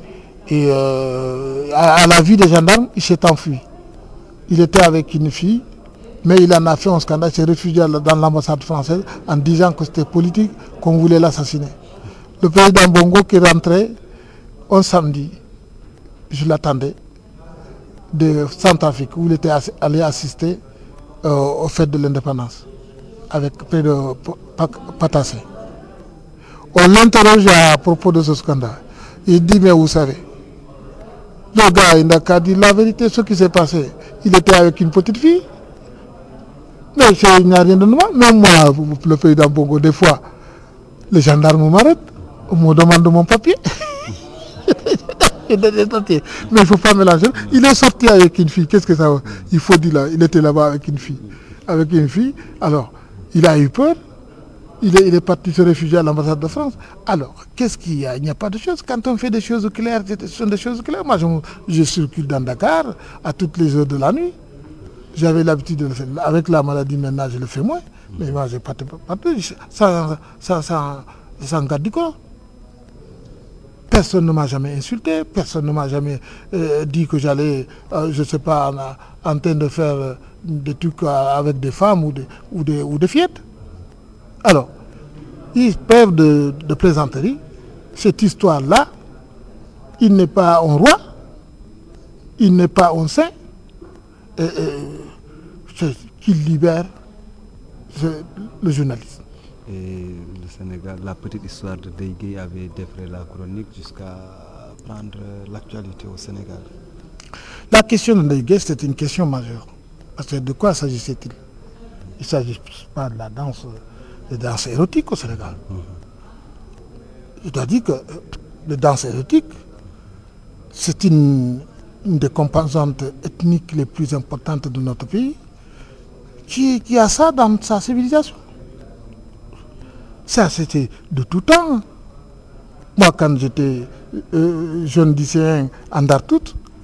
à la vue des gendarmes, il s'est enfui. Il était avec une fille, mais il en a fait un scandale. Il s'est réfugié dans l'ambassade française en disant que c'était politique, qu'on voulait l'assassiner. Le président Bongo qui rentrait un samedi, je l'attendais, de Centrafrique, où il était allé assister aux fêtes de l'indépendance, avec près de Patassé. On l'interroge à propos de ce scandale. Il dit, mais vous savez, le gars, il n'a qu'à dire la vérité, ce qui s'est passé. Il était avec une petite fille. Mais il n'y a rien de normal. Même moi, le président Bongo, des fois, les gendarmes m'arrêtent. On me demande mon papier. Mais il ne faut pas mélanger. Il est sorti avec une fille. Qu'est-ce que ça veut? Il faut dire là, il était là-bas avec une fille. Avec une fille. Alors, il a eu peur. Il est parti se réfugier à l'ambassade de France. Alors, qu'est-ce qu'il y a? Il n'y a pas de choses. Quand on fait des choses claires, ce sont des choses claires. Moi, je circule dans Dakar à toutes les heures de la nuit. J'avais l'habitude de le faire. Avec la maladie, maintenant, je le fais moins. Mais moi, je partais sans garde du corps. Personne ne m'a jamais insulté, personne ne m'a jamais dit que j'allais, je ne sais pas, en train de faire des trucs avec des femmes ou des fillettes. Alors, ils peuvent de plaisanterie. Cette histoire-là, il n'est pas un roi, il n'est pas un saint, qu'il libère le journaliste. Et le Sénégal, la petite histoire de Deïgué avait défrayé la chronique jusqu'à prendre l'actualité au Sénégal. La question de Deïgué, c'est une question majeure. Parce que de quoi s'agissait-il? Il ne s'agit pas de la danse érotique au Sénégal. Je dois dire que la danse érotique, c'est une des composantes ethniques les plus importantes de notre pays, qui a ça dans sa civilisation. Ça, c'était de tout temps. Moi, quand j'étais jeune lycéen en Dartout,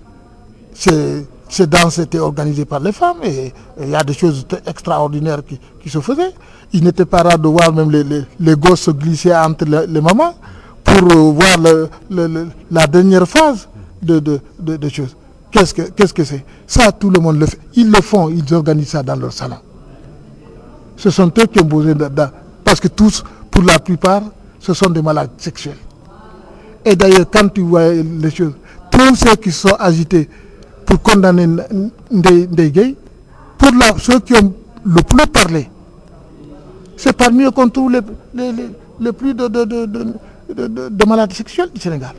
ces danses étaient organisées par les femmes et il y a des choses extraordinaires qui se faisaient. Il n'était pas rare de voir même les gosses se glisser entre les mamans pour voir la dernière phase de choses. Qu'est-ce que c'est? Ça, tout le monde le fait. Ils le font, ils organisent ça dans leur salon. Ce sont eux qui ont besoin parce que tous, pour la plupart, ce sont des malades sexuels. Et d'ailleurs, quand tu vois les choses, tous ceux qui sont agités pour condamner des gays, pour ceux qui ont le plus parlé, c'est parmi eux qu'on trouve les plus de malades sexuels du Sénégal.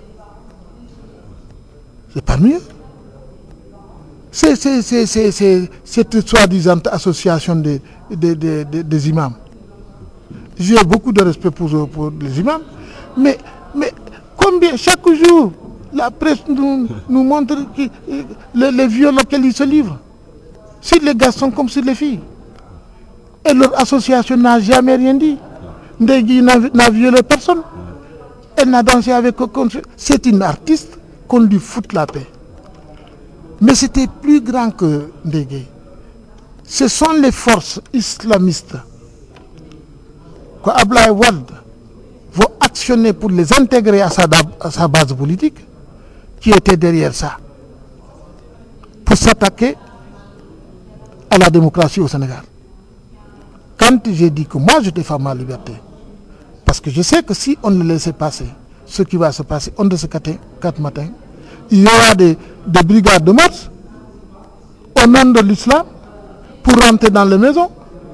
C'est parmi eux. C'est cette soi-disant association des imams. J'ai beaucoup de respect pour les imams, mais combien, chaque jour, la presse nous montre les viols auxquels ils se livrent, sur les garçons comme sur les filles. Et leur association n'a jamais rien dit. Ndegui n'a violé personne. Elle n'a dansé avec aucun. C'est une artiste qu'on lui foute la paix. Mais c'était plus grand que Ndegui. Ce sont les forces islamistes que Ablaye Wade va actionner pour les intégrer à sa base politique qui était derrière ça, pour s'attaquer à la démocratie au Sénégal. Quand j'ai dit que moi je défends ma liberté, parce que je sais que si on ne laissait passer ce qui va se passer on de ce 4 matin, il y aura des brigades de marche au nom de l'islam pour rentrer dans les maisons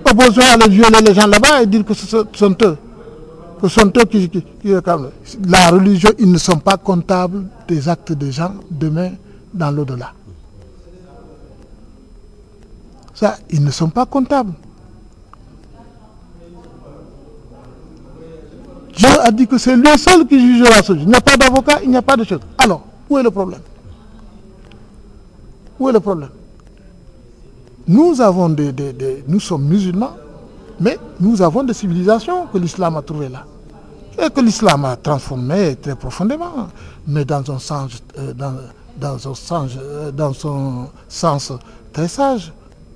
au besoin aller violer les gens là-bas et dire que ce sont eux. Que ce sont eux qui la religion, ils ne sont pas comptables des actes des gens demain dans l'au-delà. Ça, ils ne sont pas comptables. Dieu a dit que c'est lui seul qui jugera ce. Il n'y a pas d'avocat, il n'y a pas de chose. Alors, où est le problème? Où est le problème? Nous avons nous sommes musulmans, mais nous avons des civilisations que l'islam a trouvées là. Et que l'islam a transformées très profondément, mais dans un sens, dans son sens très sage.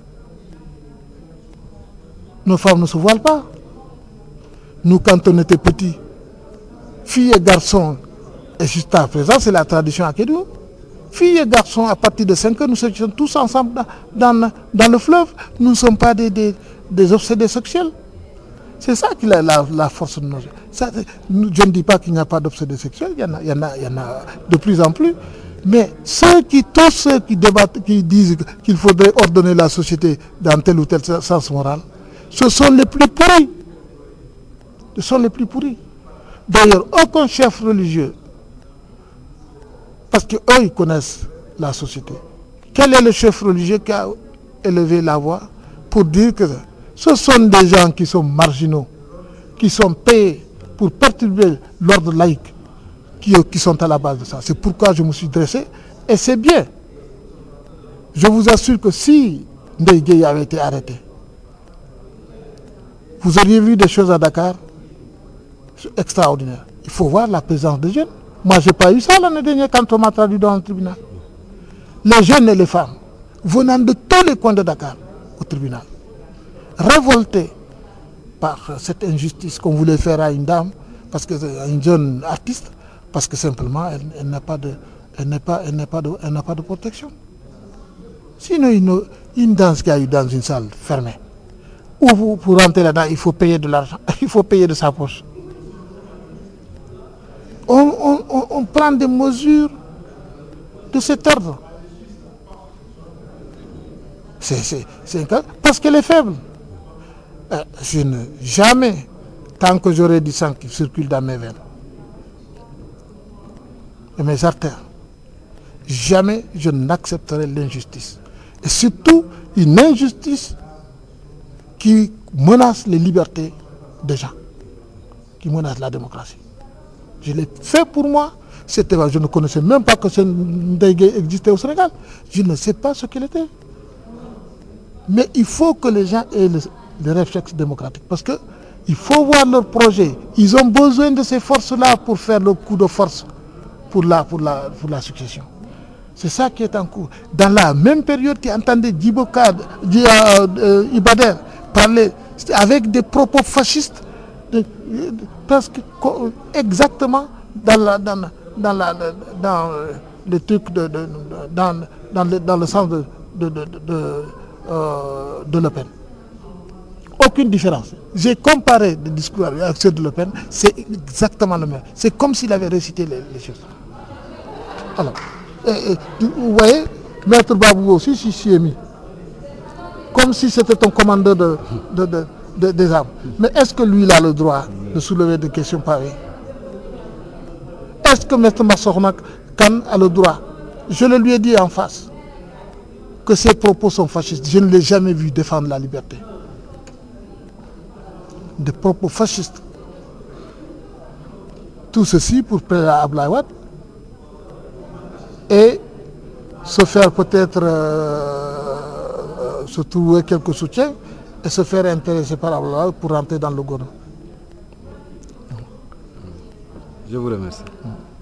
Nos femmes ne se voilent pas. Nous, quand on était petits, filles et garçons, et jusqu'à présent, c'est la tradition à Kédougou. Filles et garçons, à partir de 5 ans, nous étions tous ensemble dans le fleuve. Nous ne sommes pas des obsédés sexuels. C'est ça qui est la force de nos... Ça, je ne dis pas qu'il n'y a pas d'obsédés sexuels, il y en a de plus en plus. Mais tous ceux qui débattent, qui disent qu'il faudrait ordonner la société dans tel ou tel sens moral, ce sont les plus pourris. Ce sont les plus pourris. D'ailleurs, aucun chef religieux, parce qu'eux, ils connaissent la société. Quel est le chef religieux qui a élevé la voix pour dire que ce sont des gens qui sont marginaux, qui sont payés pour perturber l'ordre laïque, qui sont à la base de ça. C'est pourquoi je me suis dressé, et c'est bien. Je vous assure que si Ndeye Gueye avait été arrêté, vous auriez vu des choses à Dakar extraordinaires. Il faut voir la présence des jeunes. Moi, je n'ai pas eu ça l'année dernière quand on m'a traduit dans le tribunal. Les jeunes et les femmes, venant de tous les coins de Dakar au tribunal, révoltés par cette injustice qu'on voulait faire à une dame, parce que une jeune artiste, parce que simplement elle n'a pas de protection. Sinon, une danse qui a eu dans une salle fermée, ou pour rentrer là-dedans, il faut payer de l'argent, il faut payer de sa poche. On prend des mesures de cet ordre. C'est un cas, parce qu'elle est faible. Jamais, tant que j'aurai du sang qui circule dans mes veines et mes artères, jamais je n'accepterai l'injustice. Et surtout, une injustice qui menace les libertés des gens, qui menace la démocratie. Je l'ai fait pour moi. Je ne connaissais même pas que ce Ndeye Gueye existait au Sénégal. Je ne sais pas ce qu'il était. Mais il faut que les gens aient le réflexe démocratique. Parce qu'il faut voir leur projet. Ils ont besoin de ces forces-là pour faire le coup de force pour la succession. C'est ça qui est en cours. Dans la même période, tu entendais Ibader parler avec des propos fascistes, presque exactement dans le truc dans le sens de Le Pen. Aucune différence. J'ai comparé le discours avec ceux de Le Pen, c'est exactement le même. C'est comme s'il avait récité les choses. Alors, vous voyez, Maître Babou aussi s'y est mis. Comme si c'était un commandeur des armes. Mais est-ce que lui, il a le droit de soulever des questions pareilles? Est-ce que Maître Massornak Khan a le droit? Je le lui ai dit en face que ses propos sont fascistes. Je ne l'ai jamais vu défendre la liberté. Des propos fascistes. Tout ceci pour plaire à Abdoulaye Wade et se faire peut-être se trouver quelques soutiens et se faire intéresser par Abdoulaye Wade pour rentrer dans le gouvernement. Je vous remercie.